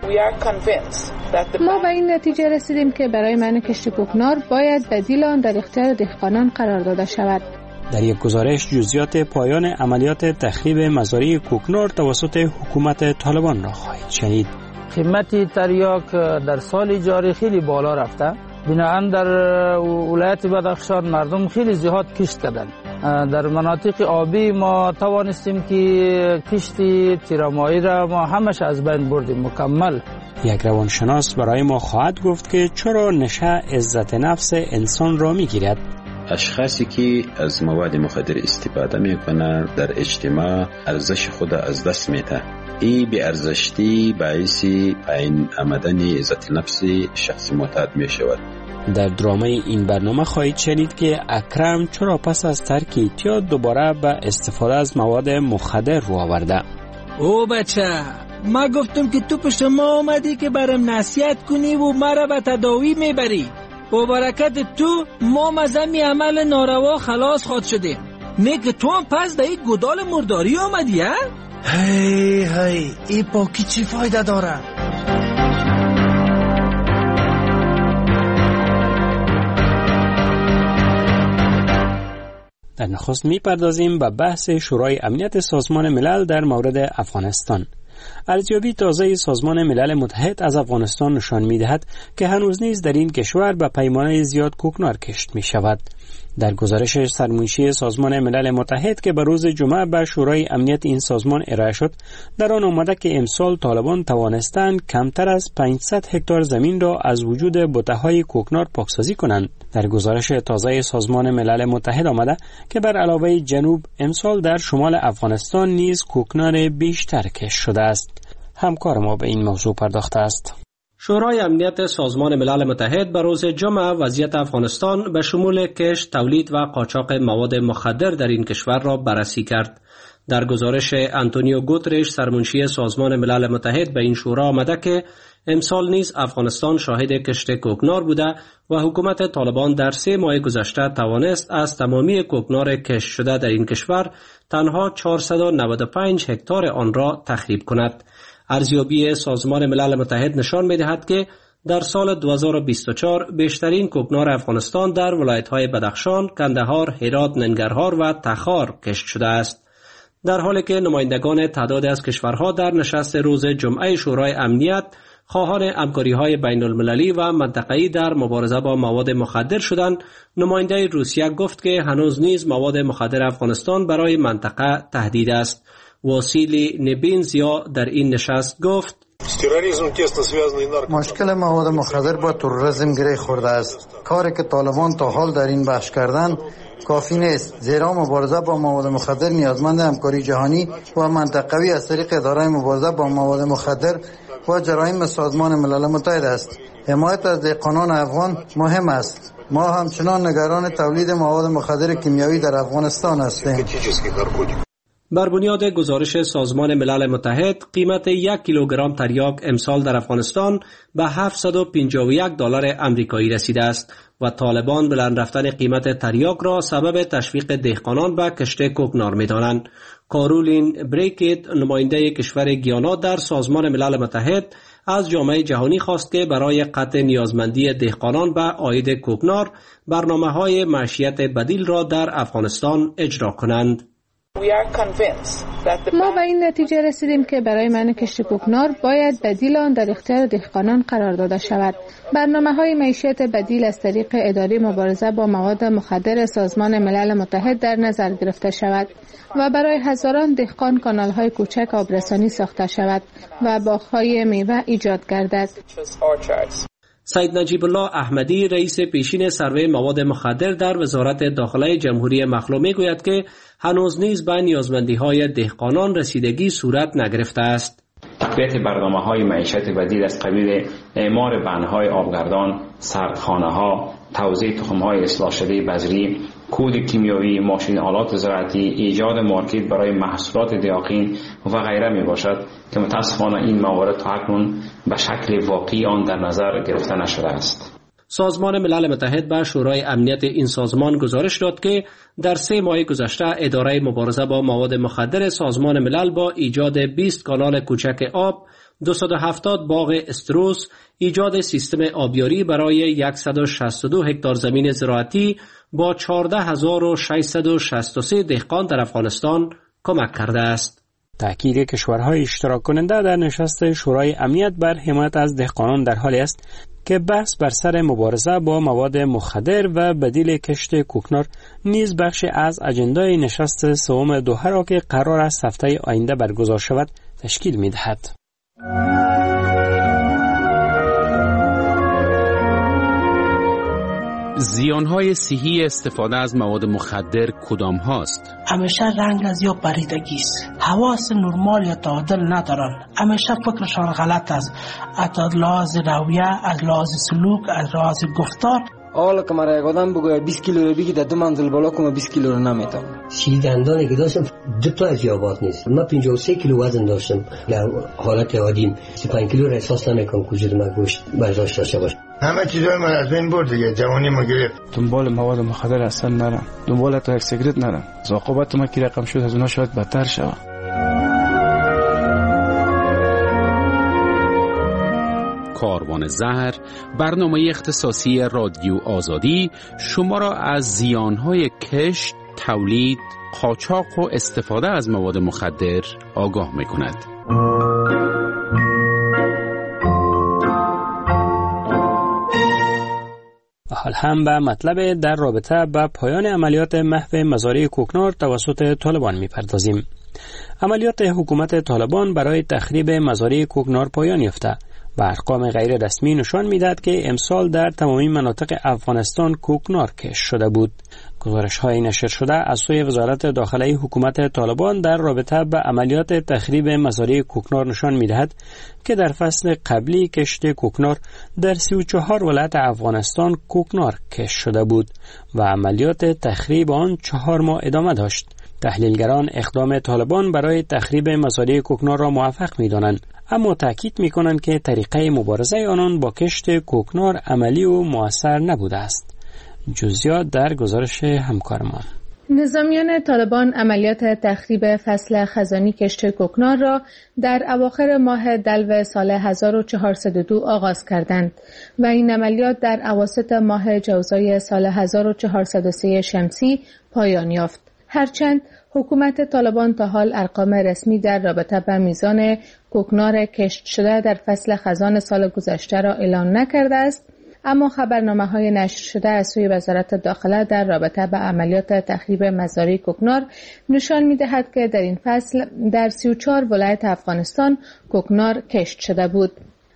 ما به این نتیجه رسیدیم که برای منع کشت کوکنار باید بدیل آن در اختیار دهقانان قرار داده شود. در یک گزارش جزئیات پایان عملیات تخریب مزارع کوکنار توسط حکومت طالبان را خواهید شنید. قیمت تریاک در سال جاری خیلی بالا رفته. بنابراین در ولایت بدخشان مردم خیلی زیاد کشت کردند. در مناطق آبی ما توانستیم که کشتی تیرامایی را ما همش از بین بردیم مکمل. یک روانشناس برای ما خواهد گفت که چرا نشه عزت نفس انسان را میگیرد. اشخاصی که از مواد مخدر استفاده میکنند در اجتماع ارزش خود از دست میده. این بی ارزشی باعث پایین آمدن عزت نفس شخص معتاد می شود. در درامه این برنامه خواهید شنید که اکرم چرا پس از ترک اعتیاد دوباره به استفاده از مواد مخدر رو آورده. او بچه، ما گفتم که تو پشت ما آمدی که برام نصیحت کنی و مرا به تداوی میبری. با برکت تو ما مزمی عمل ناروا خلاص خود شده. نه که تو هم پس در یک گدال مرداری آمدی ها؟ هی هی ای پاکی چی فایده داره؟ در نخست می پردازیم به بحث شورای امنیت سازمان ملل در مورد افغانستان. ارزیابی تازه سازمان ملل متحد از افغانستان نشان می دهد که هنوز نیز در این کشور به پیمانه زیاد کوکنار کشت می شود. در گزارش سرمنشی سازمان ملل متحد که به روز جمعه به شورای امنیت این سازمان ارائه شد، در آن آمده که امسال طالبان توانستند کمتر از پانصد هکتار زمین را از وجود بته‌های کوکنار پاکسازی کنند. در گزارش تازه سازمان ملل متحد آمده که بر علاوه جنوب امسال در شمال افغانستان نیز کوکنار بیشتر کشت شده است. همکار ما به این موضوع پرداخته است. شورای امنیت سازمان ملل متحد به روز جمعه وضعیت افغانستان به شمول کشت، تولید و قاچاق مواد مخدر در این کشور را بررسی کرد. در گزارش آنتونیو گوترش سرمنشی سازمان ملل متحد به این شورا آمده که امسال نیز افغانستان شاهد کشت کوکنار بوده و حکومت طالبان در سه ماه گذشته توانست از تمامی کوکنار کشت شده در این کشور تنها چهارصد و نود و پنج هکتار آن را تخریب کند. ارزیابی سازمان ملل متحد نشان می‌دهد که در سال دو هزار و بیست و چهار بیشترین کوکنار افغانستان در ولایت‌های بدخشان، کندهار، هرات، ننگرهار و تخار کشت شده است. در حالی که نمایندگان تعدادی از کشورها در نشست روز جمعه شورای امنیت خواهان همکاری‌های بین‌المللی و منطقه‌ای در مبارزه با مواد مخدر شدند، نماینده روسیه گفت که هنوز نیز مواد مخدر افغانستان برای منطقه تهدید است. واسیلی نبینزیا در این نشست گفت: مشکل مواد مخدر با تروریسم گره خورده است. کاری که طالبان تا حال در این بخش کردند کافی نیست، زیرا مبارزه با مواد مخدر نیازمند همکاری جهانی و منطقوی از طریق اداره مبارزه با مواد مخدر و جرایم سازمان ملل متحد است. حمایت از دهقانان افغان مهم است. ما همچنان نگران تولید مواد مخدر کیمیایی در افغانستان هستیم. بر بنیاد گزارش سازمان ملل متحد، قیمت یک کیلوگرم تریاک امسال در افغانستان به هفتصد و پنجاه و یک دلار آمریکایی رسیده است و طالبان بلند رفتن قیمت تریاک را سبب تشویق دهقانان به کشت کوکنار می‌دانند. کارولین بریکت، نماینده کشور گیانا در سازمان ملل متحد، از جامعه جهانی خواست که برای قطع نیازمندی دهقانان به عاید کوکنار برنامه‌های معیشت بدیل را در افغانستان اجرا کنند. ما به این نتیجه رسیدیم که برای منع کشت کوکنار باید بدیل آن در اختیار دهقانان قرار داده شود. برنامه‌های معیشت بدیل از طریق اداره مبارزه با مواد مخدر سازمان ملل متحد در نظر گرفته شود و برای هزاران دهقان کانال‌های کوچک آبرسانی ساخته شود و باغ‌های میوه ایجاد گردد. سید نجیب الله احمدی، رئیس پیشین سروه مواد مخدر در وزارت داخله جمهوری مخلوع میگوید که هنوز نیز به نیازمندی‌های دهقانان رسیدگی صورت نگرفته است. تقویت برنامه‌های معیشت بدیل از قبیل اعمار بندهای آبگردان، سردخانه‌ها، توزیع تخم‌های اصلاح شده بذری، کود کیمیایی، ماشین آلات زراعتی، ایجاد مارکت برای محصولات دقیقین و غیره می باشد که متاسفانه این موارد تا اکنون به شکل واقعی آن در نظر گرفته نشده است. سازمان ملل متحد به شورای امنیت این سازمان گزارش داد که در سه ماه گذشته اداره مبارزه با مواد مخدر سازمان ملل با ایجاد بیست کانال کوچک آب، دویست و هفتاد باغ استروس، ایجاد سیستم آبیاری برای صد و شصت و دو هکتار زمین زراعتی با چهارده هزار و ششصد و شصت و سه دهقان در افغانستان کمک کرده است. تأکید کشورهای اشتراک کننده در نشست شورای امنیت بر حمایت از دهقانان در حالی است که بحث بر سر مبارزه با مواد مخدر و بدیل کشت کوکنار نیز بخش از اجندای نشست سوم دوحه را که قرار است هفته آینده برگزار شود تشکیل می‌دهد. زیانهای صحی استفاده از مواد مخدر کدام هاست؟ همیشه رنگ از یا پریدگی است، حواس نرمال یا تعادل ندارن، همیشه فکرشان غلط است، از لحاظ رویه، از لحاظ سلوک، از لحاظ گفتار. حالا که مرا یک آدم بگوید بیست کیلو رو بگی در دو منزل بالا کنم بیست کیلو رو نمیتونم. سی دندانی که داشتم دو تا از یابات نیست. من پنجاه و سه کیلو وزن داشتم در حالت عادیم. سی و پنج کیلو را احساس نمیکنم وجود من گوشت برداشت داشته باشه. همه چیزای من از بین برد دیگه، جوانی ما گرفت. دنبال مواد مخدر اصلا نرم، دنبال تا یک سیگرت نرم. عاقبت ما کی رقم شد از اونها شاید بدتر شود. کاروان زهر، برنامه اختصاصی رادیو آزادی شما را از زیانهای کشت، تولید، قاچاق و استفاده از مواد مخدر آگاه می‌کند. حال هم به مطلب در رابطه با پایان عملیات محو مزارع کوکنار توسط طالبان می‌پردازیم. عملیات حکومت طالبان برای تخریب مزارع کوکنار پایان یافته و ارقام غیر رسمی نشان می‌دهد که امسال در تمامی مناطق افغانستان کوکنار کشت شده بود. گزارش‌های نشر شده از سوی وزارت داخله حکومت طالبان در رابطه به عملیات تخریب مزارع کوکنار نشان می‌دهد که در فصل قبلی کشت کوکنار در سی و چهار ولایت افغانستان کوکنار کشت شده بود و عملیات تخریب آن چهار ماه ادامه داشت. تحلیلگران اقدام طالبان برای تخریب مزارع کوکنار را موفق می‌دانند، اما تاکید می‌کنند که طریقه مبارزه آنان با کشت کوکنار عملی و مؤثر نبوده است. جزئیات در گزارش همکارمان. نظامیان طالبان عملیات تخریب فصل خزانی کشت کوکنار را در اواخر ماه دلو سال هزار و چهارصد و دو آغاز کردند و این عملیات در اواسط ماه جوزای سال هزار و چهارصد و سه شمسی پایان یافت. هرچند حکومت طالبان تا حال ارقام رسمی در رابطه با میزان کوکنار کشت شده در فصل خزان سال گذشته را اعلام نکرده است، اما خبرنامه‌های نشر شده از سوی وزارت داخله در رابطه با عملیات تخریب مزارع کوکنار نشان می‌دهد که در این فصل در سی و چهار ولایت افغانستان کوکنار کشت شده بود.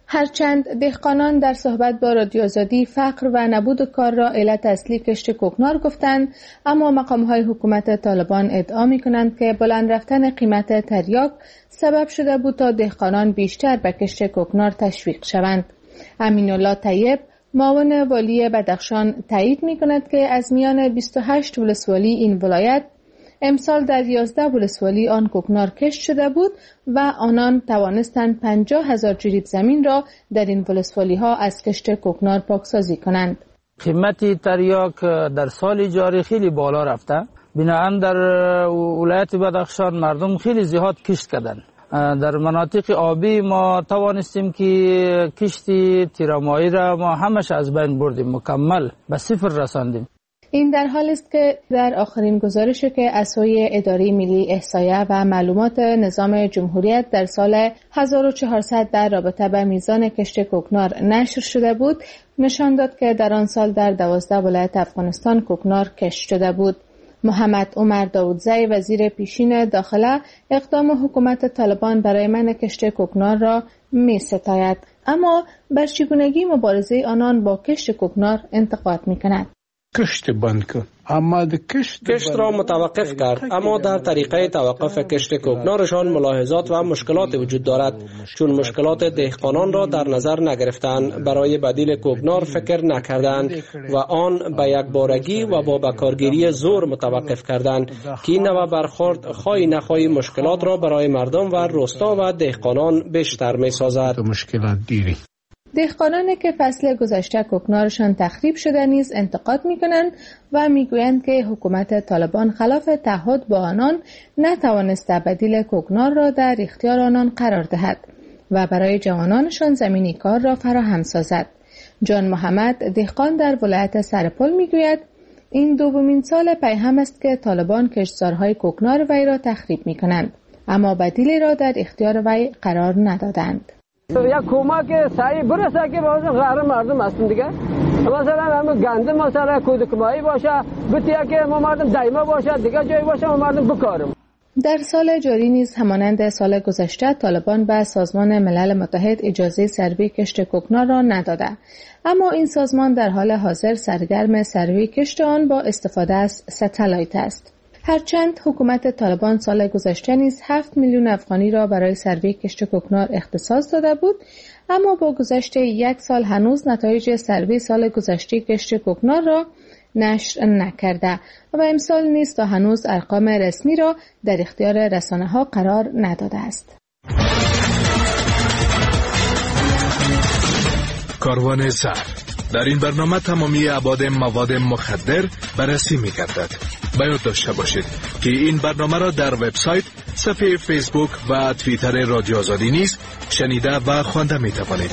هرچند دهقانان در صحبت با رادیو آزادی فقر و نبود کار را علت اصلی کشت کوکنار گفتند، اما مقام‌های حکومت طالبان ادعا می‌کنند که بلند رفتن قیمت تریاک سبب شده بود تا دهقانان بیشتر به کشت کوکنار تشویق شوند. امین‌الله طیب معاون والی بدخشان تایید می‌کند که از میان بیست و هشت ولسوالی این ولایت امسال در یازده ولسوالی آن کوکنار کشت شده بود و آنان توانستند پنجاه هزار جریب زمین را در این ولسوالی ها از کشت کوکنار پاکسازی کنند. قیمت تریاک در سال جاری خیلی بالا رفته، بنابراین در ولایت بدخشان مردم خیلی زیاد کشت کردند. در مناطق آبی ما توانستیم که کشتی تیرامایی را ما همش از بین بردیم، مکمل به صفر رساندیم. این در حال است که در آخرین گزارشی که از سوی اداره ملی احصایه و معلومات نظام جمهوریت در سال هزار و چهارصد در رابطه با میزان کشت کوکنار نشر شده بود، نشان داد که در آن سال در دوازده ولایت افغانستان کوکنار کشت شده بود. محمد عمر داودزی وزیر پیشین داخله اقدام حکومت طالبان برای منع کشت کوکنار را می ستاید، اما بر چگونگی مبارزه آنان با کشت کوکنار انتقاد می کند. کشت بند کن، اما کشت, کشت را متوقف کرد، اما در طریقه توقف کشت کوکنارشان ملاحظات و مشکلات وجود دارد، چون مشکلات دهقانان را در نظر نگرفتند، برای بدیل کوکنار فکر نکردند و آن به یک بارگی و با بکارگیری زور متوقف کردند که این نوع برخورد خواهی نخواهی مشکلات را برای مردم و روستا و دهقانان بیشتر می سازد. مشکلات دیری دهقانانی که فصل گذشته کوکنارشان تخریب شده نیز انتقاد می‌کنند و می‌گویند که حکومت طالبان خلاف تعهد با آنان نتوانسته بدیل کوکنار را در اختیار آنان قرار دهد و برای جوانانشان زمینی کار را فراهم سازد. جان محمد دهقان در ولایت سرپل می‌گوید این دومین سال پیهم است که طالبان کشتزارهای کوکنار وی را تخریب می‌کنند، اما بدیلی را در اختیار وی قرار ندادند. یک کمک سریع برسه که باز غیر مردم هستیم دیگه، مثلا همه گنده مثلا کودکمایی باشه، بتیه که ما مردم دایما باشه، دیگه جایی باشه ما مردم بکارم. در سال جاری نیز همانند سال گذشته طالبان به سازمان ملل متحد اجازه سروی کشت کوکنار را نداده، اما این سازمان در حال حاضر سرگرم سروی کشت آن با استفاده از ستلایت است. هرچند حکومت طالبان سال گذشته نیز هفت میلیون افغانی را برای سروی کشت کوکنار اختصاص داده بود، اما با گذشت یک سال هنوز نتایج سروی سال گذشته کشت کوکنار را نشر نکرده و امسال نیز تا هنوز ارقام رسمی را در اختیار رسانه‌ها قرار نداده است. کاروان زهر در این برنامه تمامی ابعاد مواد مخدر بررسی می‌گردد. باید داشته باشید که این برنامه را در وبسایت، صفحه فیسبوک و توییتر رادیو آزادی نیز شنیده و خوانده می‌توانید.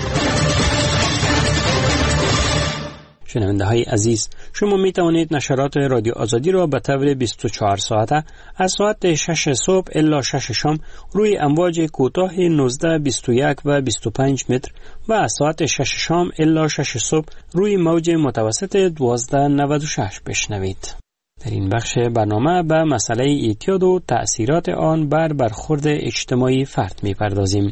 شنونده های عزیز، شما می توانید نشرات رادیو آزادی را به طور بیست و چهار ساعته از ساعت شش صبح الی شش شام روی امواج کوتاه نوزده، بیست و یک و بیست و پنج متر و از ساعت شش شام الی شش صبح روی موج متوسط دوازده نود و شش بشنوید. در این بخش برنامه به مسئله اعتیاد و تأثیرات آن بر برخورد اجتماعی فرد می پردازیم.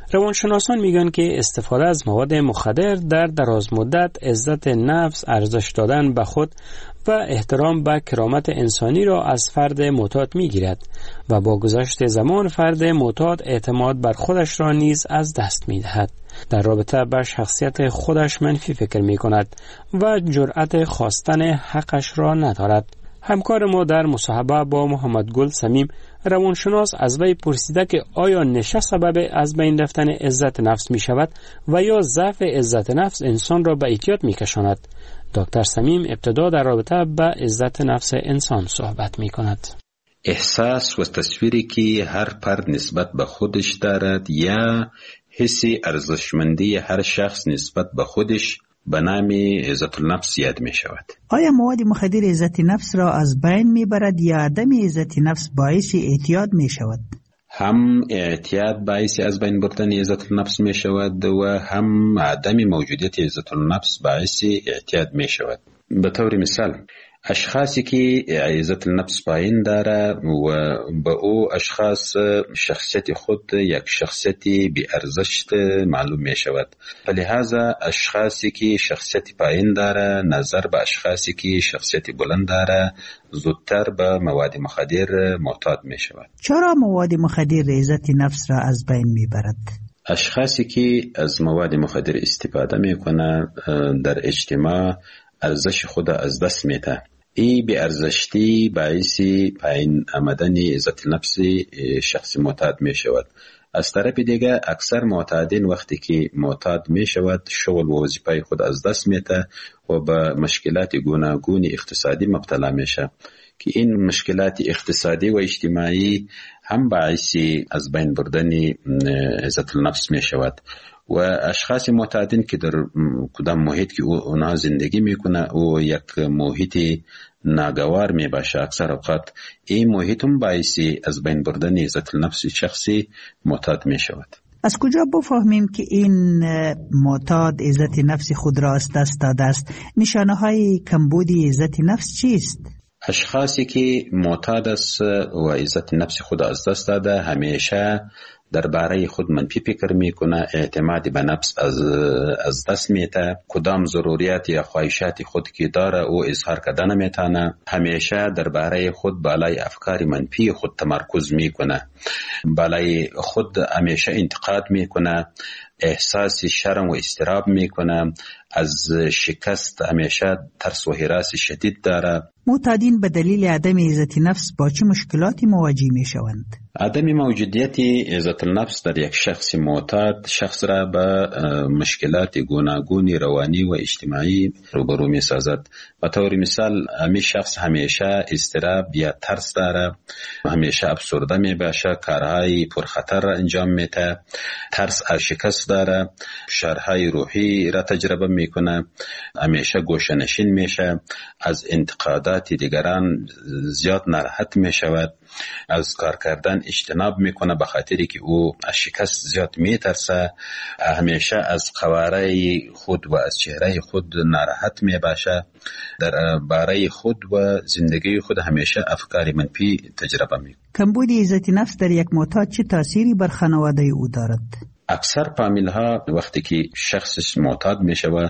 روانشناسان میگن که استفاده از مواد مخدر در دراز مدت عزت نفس، ارزش دادن به خود و احترام به کرامت انسانی را از فرد معتاد میگیرد و با گذشت زمان فرد معتاد اعتماد بر خودش را نیز از دست میدهد. در رابطه با شخصیت خودش منفی فکر میکند و جرأت خواستن حقش را ندارد. همکار ما در مصاحبه با محمد گل سمیم روانشناس از وی پرسیده که آیا نشه سبب از بین رفتن عزت نفس می شود و یا ضعف عزت نفس انسان را به اعتیاد می کشاند. دکتر سمیم ابتدا در رابطه با عزت نفس انسان صحبت می کند. احساس و تصویری که هر فرد نسبت به خودش دارد یا حسی ارزشمندی هر شخص نسبت به خودش به نام عزت النفس یاد می شود. آیا مواد مخدر عزت نفس را از بین می برد یا عدم عزت نفس باعث اعتیاد می شود؟ هم اعتیاد باعث از بین بردن عزت النفس می شود و هم عدم موجودیت عزت النفس باعث اعتیاد می شود. به طور مثال اشخاصی که عزت النفس پایین داره و به او اشخاص شخصیت خود یک شخصیت بی ارزش معلوم می شود. لہذا اشخاصی که شخصیت پایین داره نظر به اشخاصی که شخصیت بلند داره زودتر به مواد مخدر معتاد می شود. چرا مواد مخدر عزت نفس را از بین می برد؟ اشخاصی که از مواد مخدر استفاده می کنند در اجتماع ارزش خود از دست میده. ای بی ارزشتی باعث پایین آمدن عزت نفس شخص معتاد می شود. از طرف دیگه اکثر معتادین وقتی که معتاد می شود شغل و وظیفه خود از دست میده و به مشکلات گوناگون اقتصادی مبتلا میشه که این مشکلات اقتصادی و اجتماعی هم باعث از بین بردن عزت النفس می شود. و اشخاص معتادین که در کدام محیط که اونا زندگی میکنه او یک محیط ناگوار می باشه اکثر اوقات این محیط هم باعثی از بین بردن عزت النفس شخصی معتاد می شود. از کجا بفهمیم که این معتاد عزت نفس خود را از دست داده است؟ نشانه های کمبود عزت نفس چیست؟ اشخاصی که معتاد است و عزت نفس خود از دست داده همیشه درباره خود منفی فکر میکنه، اعتماد به نفس از از دست میده، کدام ضروریات یا خواهشات خود که داره او اظهار کردن نمیتونه، همیشه درباره خود بالای افکار منفی خود تمرکز میکنه، بالای خود همیشه انتقاد میکنه، احساس شرم و اضطراب میکنه، از شکست همیشه ترس و هراس شدید داره. معتادین به دلیل عدم عزت نفس با چه مشکلاتی مواجه میشوند؟ عدم موجودیت عزت النفس در یک شخص معتاد شخص را به مشکلات گوناگون روانی و اجتماعی روبرو می سازد. به طور مثال همی شخص همیشه اضطراب یا ترس داره، همیشه افسرده می باشه، کارهای پرخطر را انجام میده، ترس از شکست داره، شرهای روحی را تجربه میکنه، همیشه گوشه‌نشین میشه، از انتقادات دیگران زیاد ناراحت میشود، از کار کردن اجتناب میکنه به خاطری که او از شکست زیاد میترسه، همیشه از قواره خود و از چهره خود ناراحت میباشه، در باره خود و زندگی خود همیشه افکار منفی تجربه میکنه. کمبود عزت نفس در یک معتاد چه تأثیری بر خانواده او دارد؟ اکثر فامیل ها وقتی که شخص معتاد میشود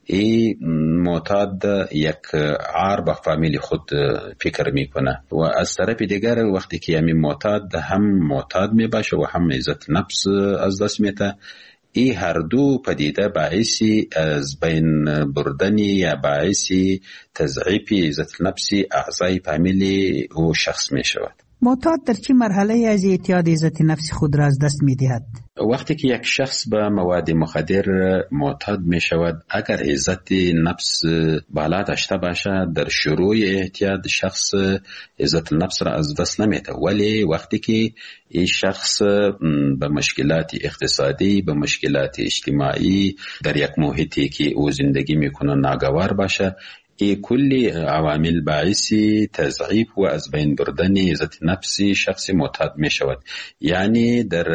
ای معتاد یک عار به فامیل خود فکر میکنه و از طرف دیگر وقتی که همین معتاد هم معتاد میباشه و هم عزت نفس از دست میده، ای هر دو پدیده باعثی از بین بردن یا باعثی تضعیف عزت نفس اعضای فامیل او شخص میشود. معتاد در چه مرحله از اعتیاد عزت نفس خود را از دست میدهد؟ وقتی که یک شخص به مواد مخدر معتاد می شود، اگر عزت نفس بالا داشته باشه در شروع اعتیاد شخص عزت نفس را از دست نمیده، ولی وقتی که این شخص به مشکلات اقتصادی، به مشکلات اجتماعی در یک محیطی که او زندگی میکنه ناگوار باشه، ای کلی عوامل باعثی تضعیف و از بین بردن عزت نفسی شخص معتاد می شود. یعنی در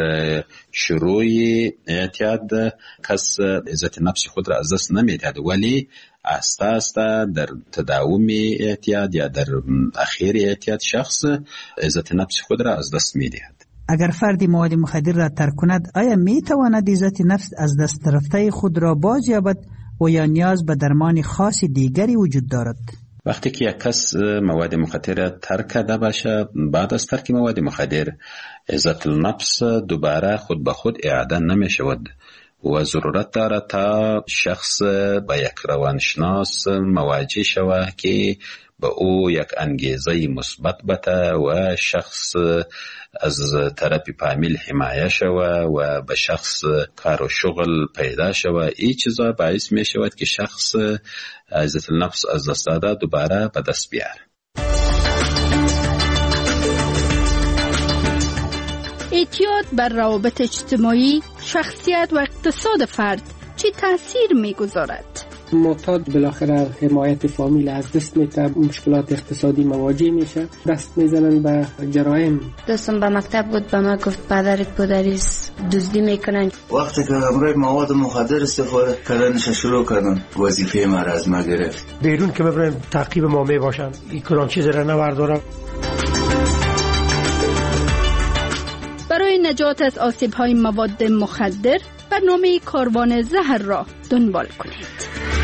شروع اعتیاد کس عزت نفسی خود را از دست نمی دهد، ولی آسته آسته در تداوم اعتیاد یا در اخیر اعتیاد شخص عزت نفس خود را از دست می دهد. اگر فردی مواد مخدر را ترک کند آیا می تواند عزت نفس از دست رفته خود را باز یابد و یا نیاز به درمان خاص دیگری وجود دارد؟ وقتی که یک کس مواد مخدر ترک کرده باشه، بعد از ترک مواد مخدر عزت النفس دوباره خود به خود اعاده نمی شود و ضرورت دارد تا شخص با یک روانشناس مواجه شود که به او یک انگیزه مثبت بده و شخص از طرف فامیل حمایه شود و به شخص کار و شغل پیدا شود. این چیزا باعث می شود که شخص عزت النفس از دست داده دوباره به دست بیاره. اعتیاد بر روابط اجتماعی، شخصیت و اقتصاد فرد چه تأثیر می‌گذارد؟ معتاد بالاخره حمایت فامیل از دست میده، مشکلات اقتصادی مواجه میشه، دست میزنن به جرایم. دوستم به مکتب بود، به ما گفت پدرت پدریست دزدی میکنن. وقتی که همراه مواد مخدر استفاده کردنش شروع کردن، وظیفه ما را از ما گرفت. بیرون که ببرن تعقیب ما میباشن، این کلان چیز را نوردارم. برای نجات از آسیب‌های مواد مخدر برنامه کاروان زهر را دنبال کنید.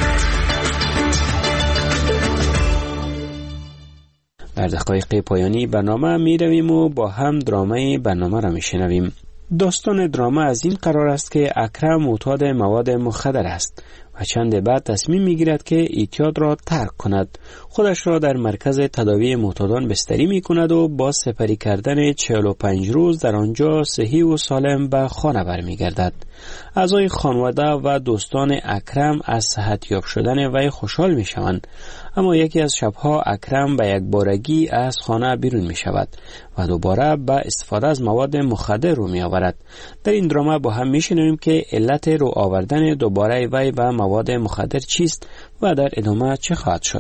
در دقایق پایانی برنامه می رویم و با هم درامه برنامه را می شنویم. داستان درامه از این قرار است که اکرم معتاد مواد مخدر است و چند بعد تصمیم می گیرد که اعتیاد را ترک کند. خودش را در مرکز تداوی معتادان بستری می کند و با سپری کردن چهل و پنج روز در آنجا صحیح و سالم به خانه برمی گردد. اعضای خانواده و دوستان اکرم از صحت یاب شدن وی خوشحال می شوند، اما یکی از شبها اکرم به یک بارگی از خانه بیرون می شود و دوباره به استفاده از مواد مخدر رو می آورد. در این درامه با هم می شنویم که علت رو آوردن دوباره وی به مواد مخدر چیست و در ادامه چه خواهد شد.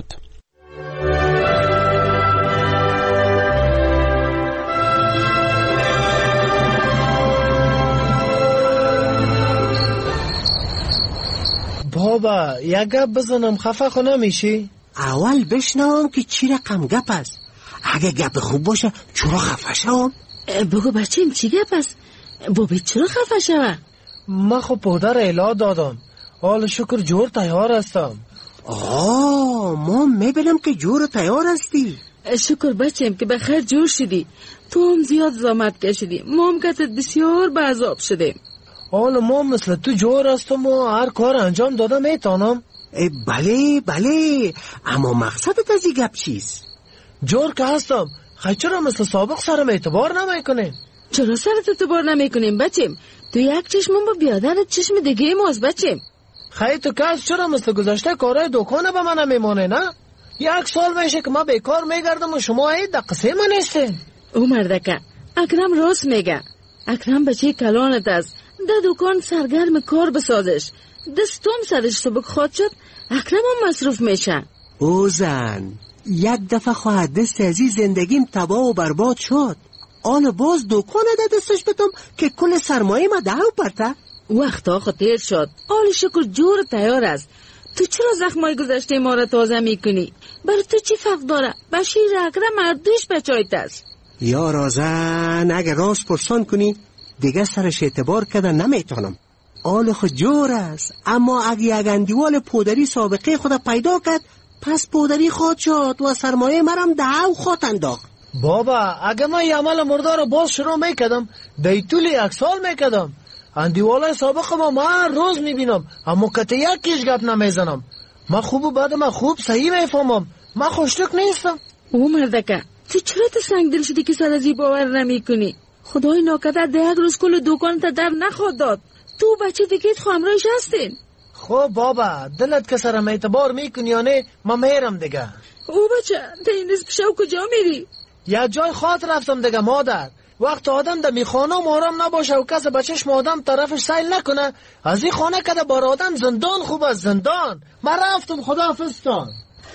بابا یک گپ بزنم خفه خو نمیشی؟ اول بشنوم که چی رقم گپ است. اگه گپ خوب باشه چرا خفه شوم؟ بگو بچیم چی گپ است؟ بابی چرا خفه شوه؟ من خب پودر الا دادم، حال شکر جور تیار هستم. آه ما میبینم که جور تیار هستی. شکر بچیم که بخیر جور شدی. تو هم زیاد زحمت کشیدی، ما هم کتت بسیار به عذاب شدیم. حالا ما مثل تو جور هستم و هر کار انجام دادم میتونم. بله بله، اما مقصدت از این گپ چیست؟ جور که هستم، خیلی چرا مثل سابق سرم اعتبار نمیکنیم؟ چرا سرت اعتبار نمیکنیم بچیم؟ تو یک چشمم با بیادرت چشم دیگه ماست بچیم. خیلی تو کس چرا مثل گذشته کارهای دکانه به من نمیمانه نه؟ یک سال میشه که ما بیکار میگردم و شما این دقیقه من نیستین. او مردکه اکرم راست میگه. اکرم بچه کلانت است، در دکان سرگرم کار بسازش. دستم سرش سبک خواد شد، اکرم هم مصروف میشه. او زن یک دفعه خواهد دست ازی زندگیم تباه و برباد شد، آن باز دکان ده دستش بتم که کل سرمایه ما دهو پرته. وقت آخو تیر شد، آل شکر جور تیار است. تو چرا زخمای گذشته ما را تازه میکنی؟ برای تو چی فرق داره؟ بشیر اکرم مردوش بچایت است. یا رازن اگه راست پرسان کنی دیگه سرش اعتبار کردن نمیتونم. آل خود جور است، اما اگه یک اندیوال پودری سابقه خود پیدا کرد پس پودری خواد شد و سرمایه مرم دهو خواد انداخت. بابا اگه من یه عمل مردار رو باز شروع میکدم دی طول یک سال میکدم. اندیوالای سابق ما من روز میبینم اما کته یکیش گپ نمیزنم. من خوب و بعد من خوب صحیح میفهمم، من خوشتک نیستم. او مردکه تو چرا تو سنگ دل شدی که سر از این باور نمی کنی؟ خدای ناکدر ده یک روز کل دکان تا در نخواد داد. تو بچه دیگه خو همراهش هستین. خب بابا دلت که سرم اعتبار میکنی یا نه من میرم دیگه. او بچه تا این روز پشو کجا میری؟ یا جای خاط رفتم دیگه مادر. وقت آدم در میخانه و محرم نباشه و کس بچهش آدم طرفش سیل نکنه، از این خانه که بر آدم زندان خوب از زندان. من رفتم، خداحافظتان.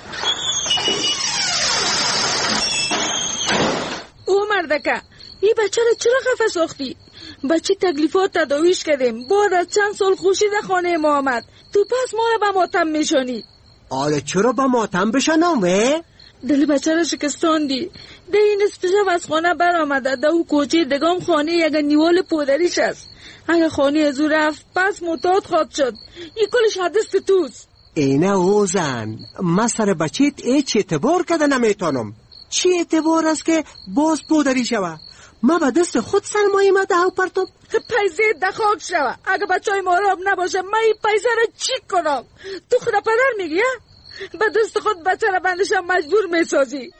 او مردکه این بچه رو چرا خفه ساختی؟ بچه تکلیفات تداویش کردیم، بعد از چند سال خوشی در خانه ما آمد، تو پس ما رو به ماتم میشانی. آله چرا به ماتم بشنم؟ دل بچه را شکستاندی. ده این نصف شب از خانه بر آمده. ده او کوچه دگام خانه یک نیوال پودریش است. اگه خانه از او رفت پس معتاد خواد شد. این کلش حدست توست. اینه اوزن من سر بچیت ایچ اعتبار کده نمیتانم. چی اعتبار است که باز پودری شوه؟ ما به دست خود سرمایه ما ده پرتم. پیسه دخاک شوه. اگه بچه های ماراب نباشه من این پیسه را چی کنم؟ تو خدا پدر میگی ها؟ به دست خود بچه را بندشم مجبور میسازی.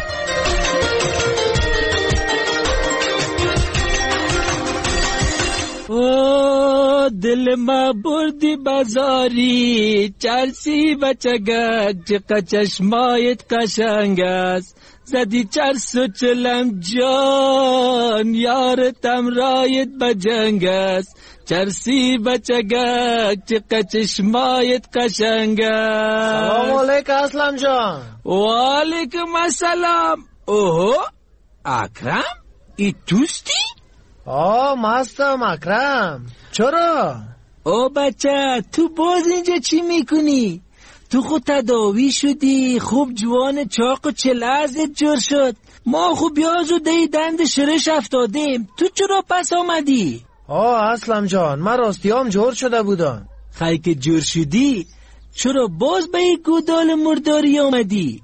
او دل ما بردی بازاری، چرسی بچگک چقدر چشمایت قشنگ است. زدی چرس و چلم جان، یارتم رایت بجنگ است. چرسی بچگک چقدر چشمایت قشنگ است. سلام علیکم اسلم جان. و علیکم السلام. اوه اکرم ای توستی؟ آه مستم اکرم. چرا؟ او بچه تو باز اینجا چی میکنی؟ تو خود تداوی شدی، خوب جوان چاق و چلازت جور شد. ما خوب بیازو دی دند شرش افتادیم. تو چرا پس آمدی؟ آه اسلم جان من راستیام جور شده بودم. خیلی که جور شدی چرا باز به این گودال مرداری آمدی؟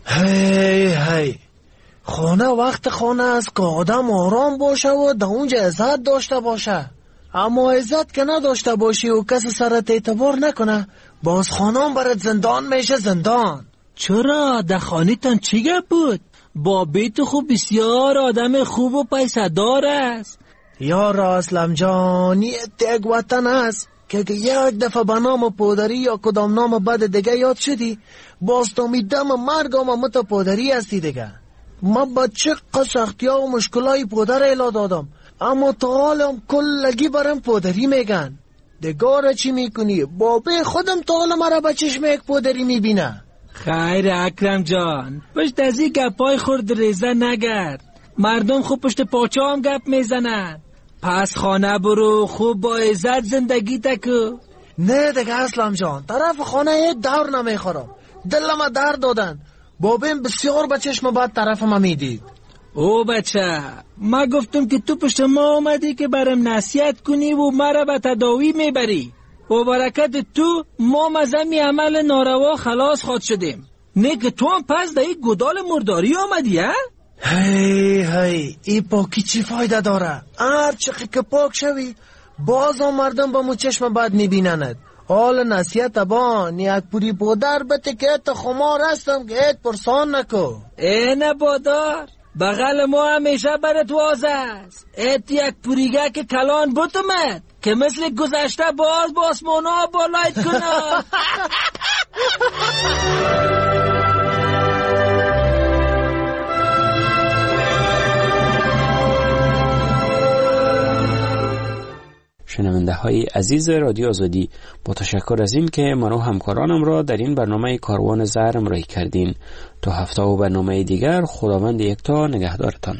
هی هی خانه وقت خانه است که آدم آرام باشه و در اونجا عزت داشته باشه. اما عزت که نداشته باشی و کسی سرت اعتبار نکنه باز خانم برات زندان میشه. زندان. چرا؟ در خانه تان چی گپ بود؟ بابی تو خوب بسیار آدم خوب و پیسه دار است. یار اسلم جان یک وطن است که یک دفعه به نام پودری یا کدام نام بد دیگه یاد شدی باز تو میدم مرگ و مت پودری هستی دیگه. ما بچه سختی ها و مشکلای پودر ایلا دادم اما تا حالم کلگی برم پودری میگن. دگاره چی میکنی؟ بابه خودم تا حال مرا بچش میک پودری میبینه. خیر اکرم جان پشت از این گپای خورد ریزه نگرد. مردم خوب پشت پاچه هم گپ میزنن. پس خانه برو خوب با عزت زندگی تکو. نه دیگه اسلم جان طرف خانه یک دور نمیخورم. دلم درد دادن. بابیم بسیار به چشم بعد طرف ما میدید. او بچه ما گفتم که تو پشت ما آمدی که برم نصیحت کنی و مرا به تداوی میبری. و برکت تو ما مزمی عمل ناروا خلاص خود شدیم. نه که تو هم پس در این گودال مرداری آمدی ها؟ هی هی ای پاکی چی فایده داره؟ هر چقی که پاک شوی باز هم مردم با مو چشم بعد میبینند. حال نصیحت بان یک پوری بودر بته که ایت خمار هستم که ایت پرسان نکو. اینه بودار بغل ما همیشه برت واز است. ایت یک پوریگه که کلان بوتمت که مثل گذشته باز با آسمانا بالایت کنم. شنونده های عزیز رادیو آزادی با تشکر از این که من و همکارانم را در این برنامه کاروان زهر همراهی کردین. تا هفته و برنامه دیگر خداوند یکتا نگهدارتان.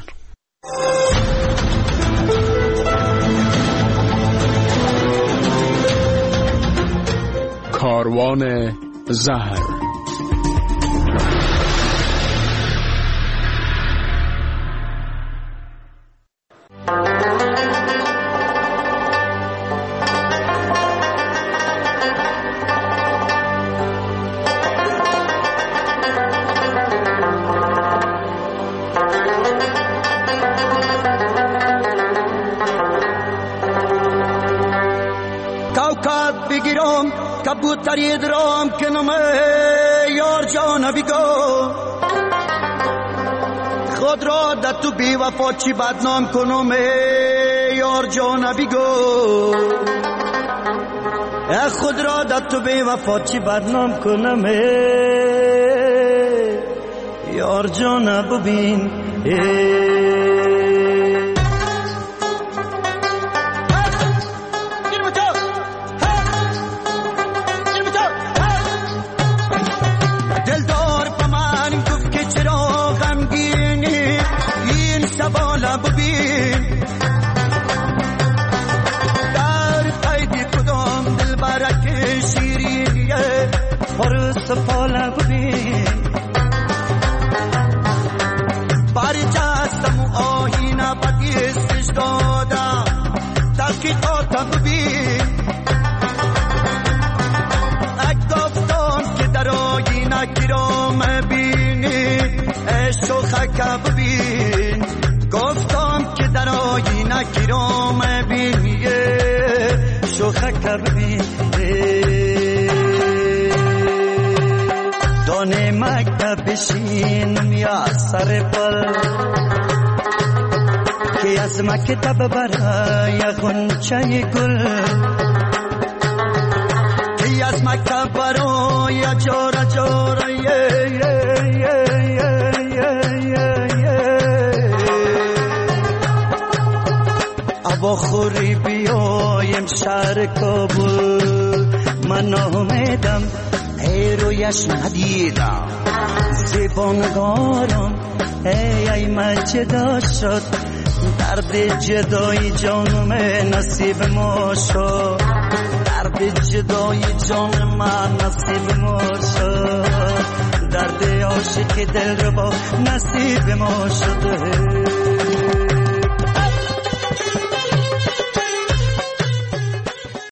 کاروان زهر. کبوتری درام کنم یار جان بگو خود را در تو بی وفا چی بدنام کنم یار جان بگو خود را در تو بی وفا چی بدنام کنم یار جان ببین خکبی دانه مکتب بشینم یا سر پل که از مکتب برای غنچه گل که از مکتب برای جور جور ابا خوری بیایم شهر کابل من آمدم ای رویش ندیدم زبانگارم ای ای من جدا شد درد جدای جانم نصیب ما شد درد جدای جان من نصیب ما شد درد عاشق دل رو با نصیب ما شد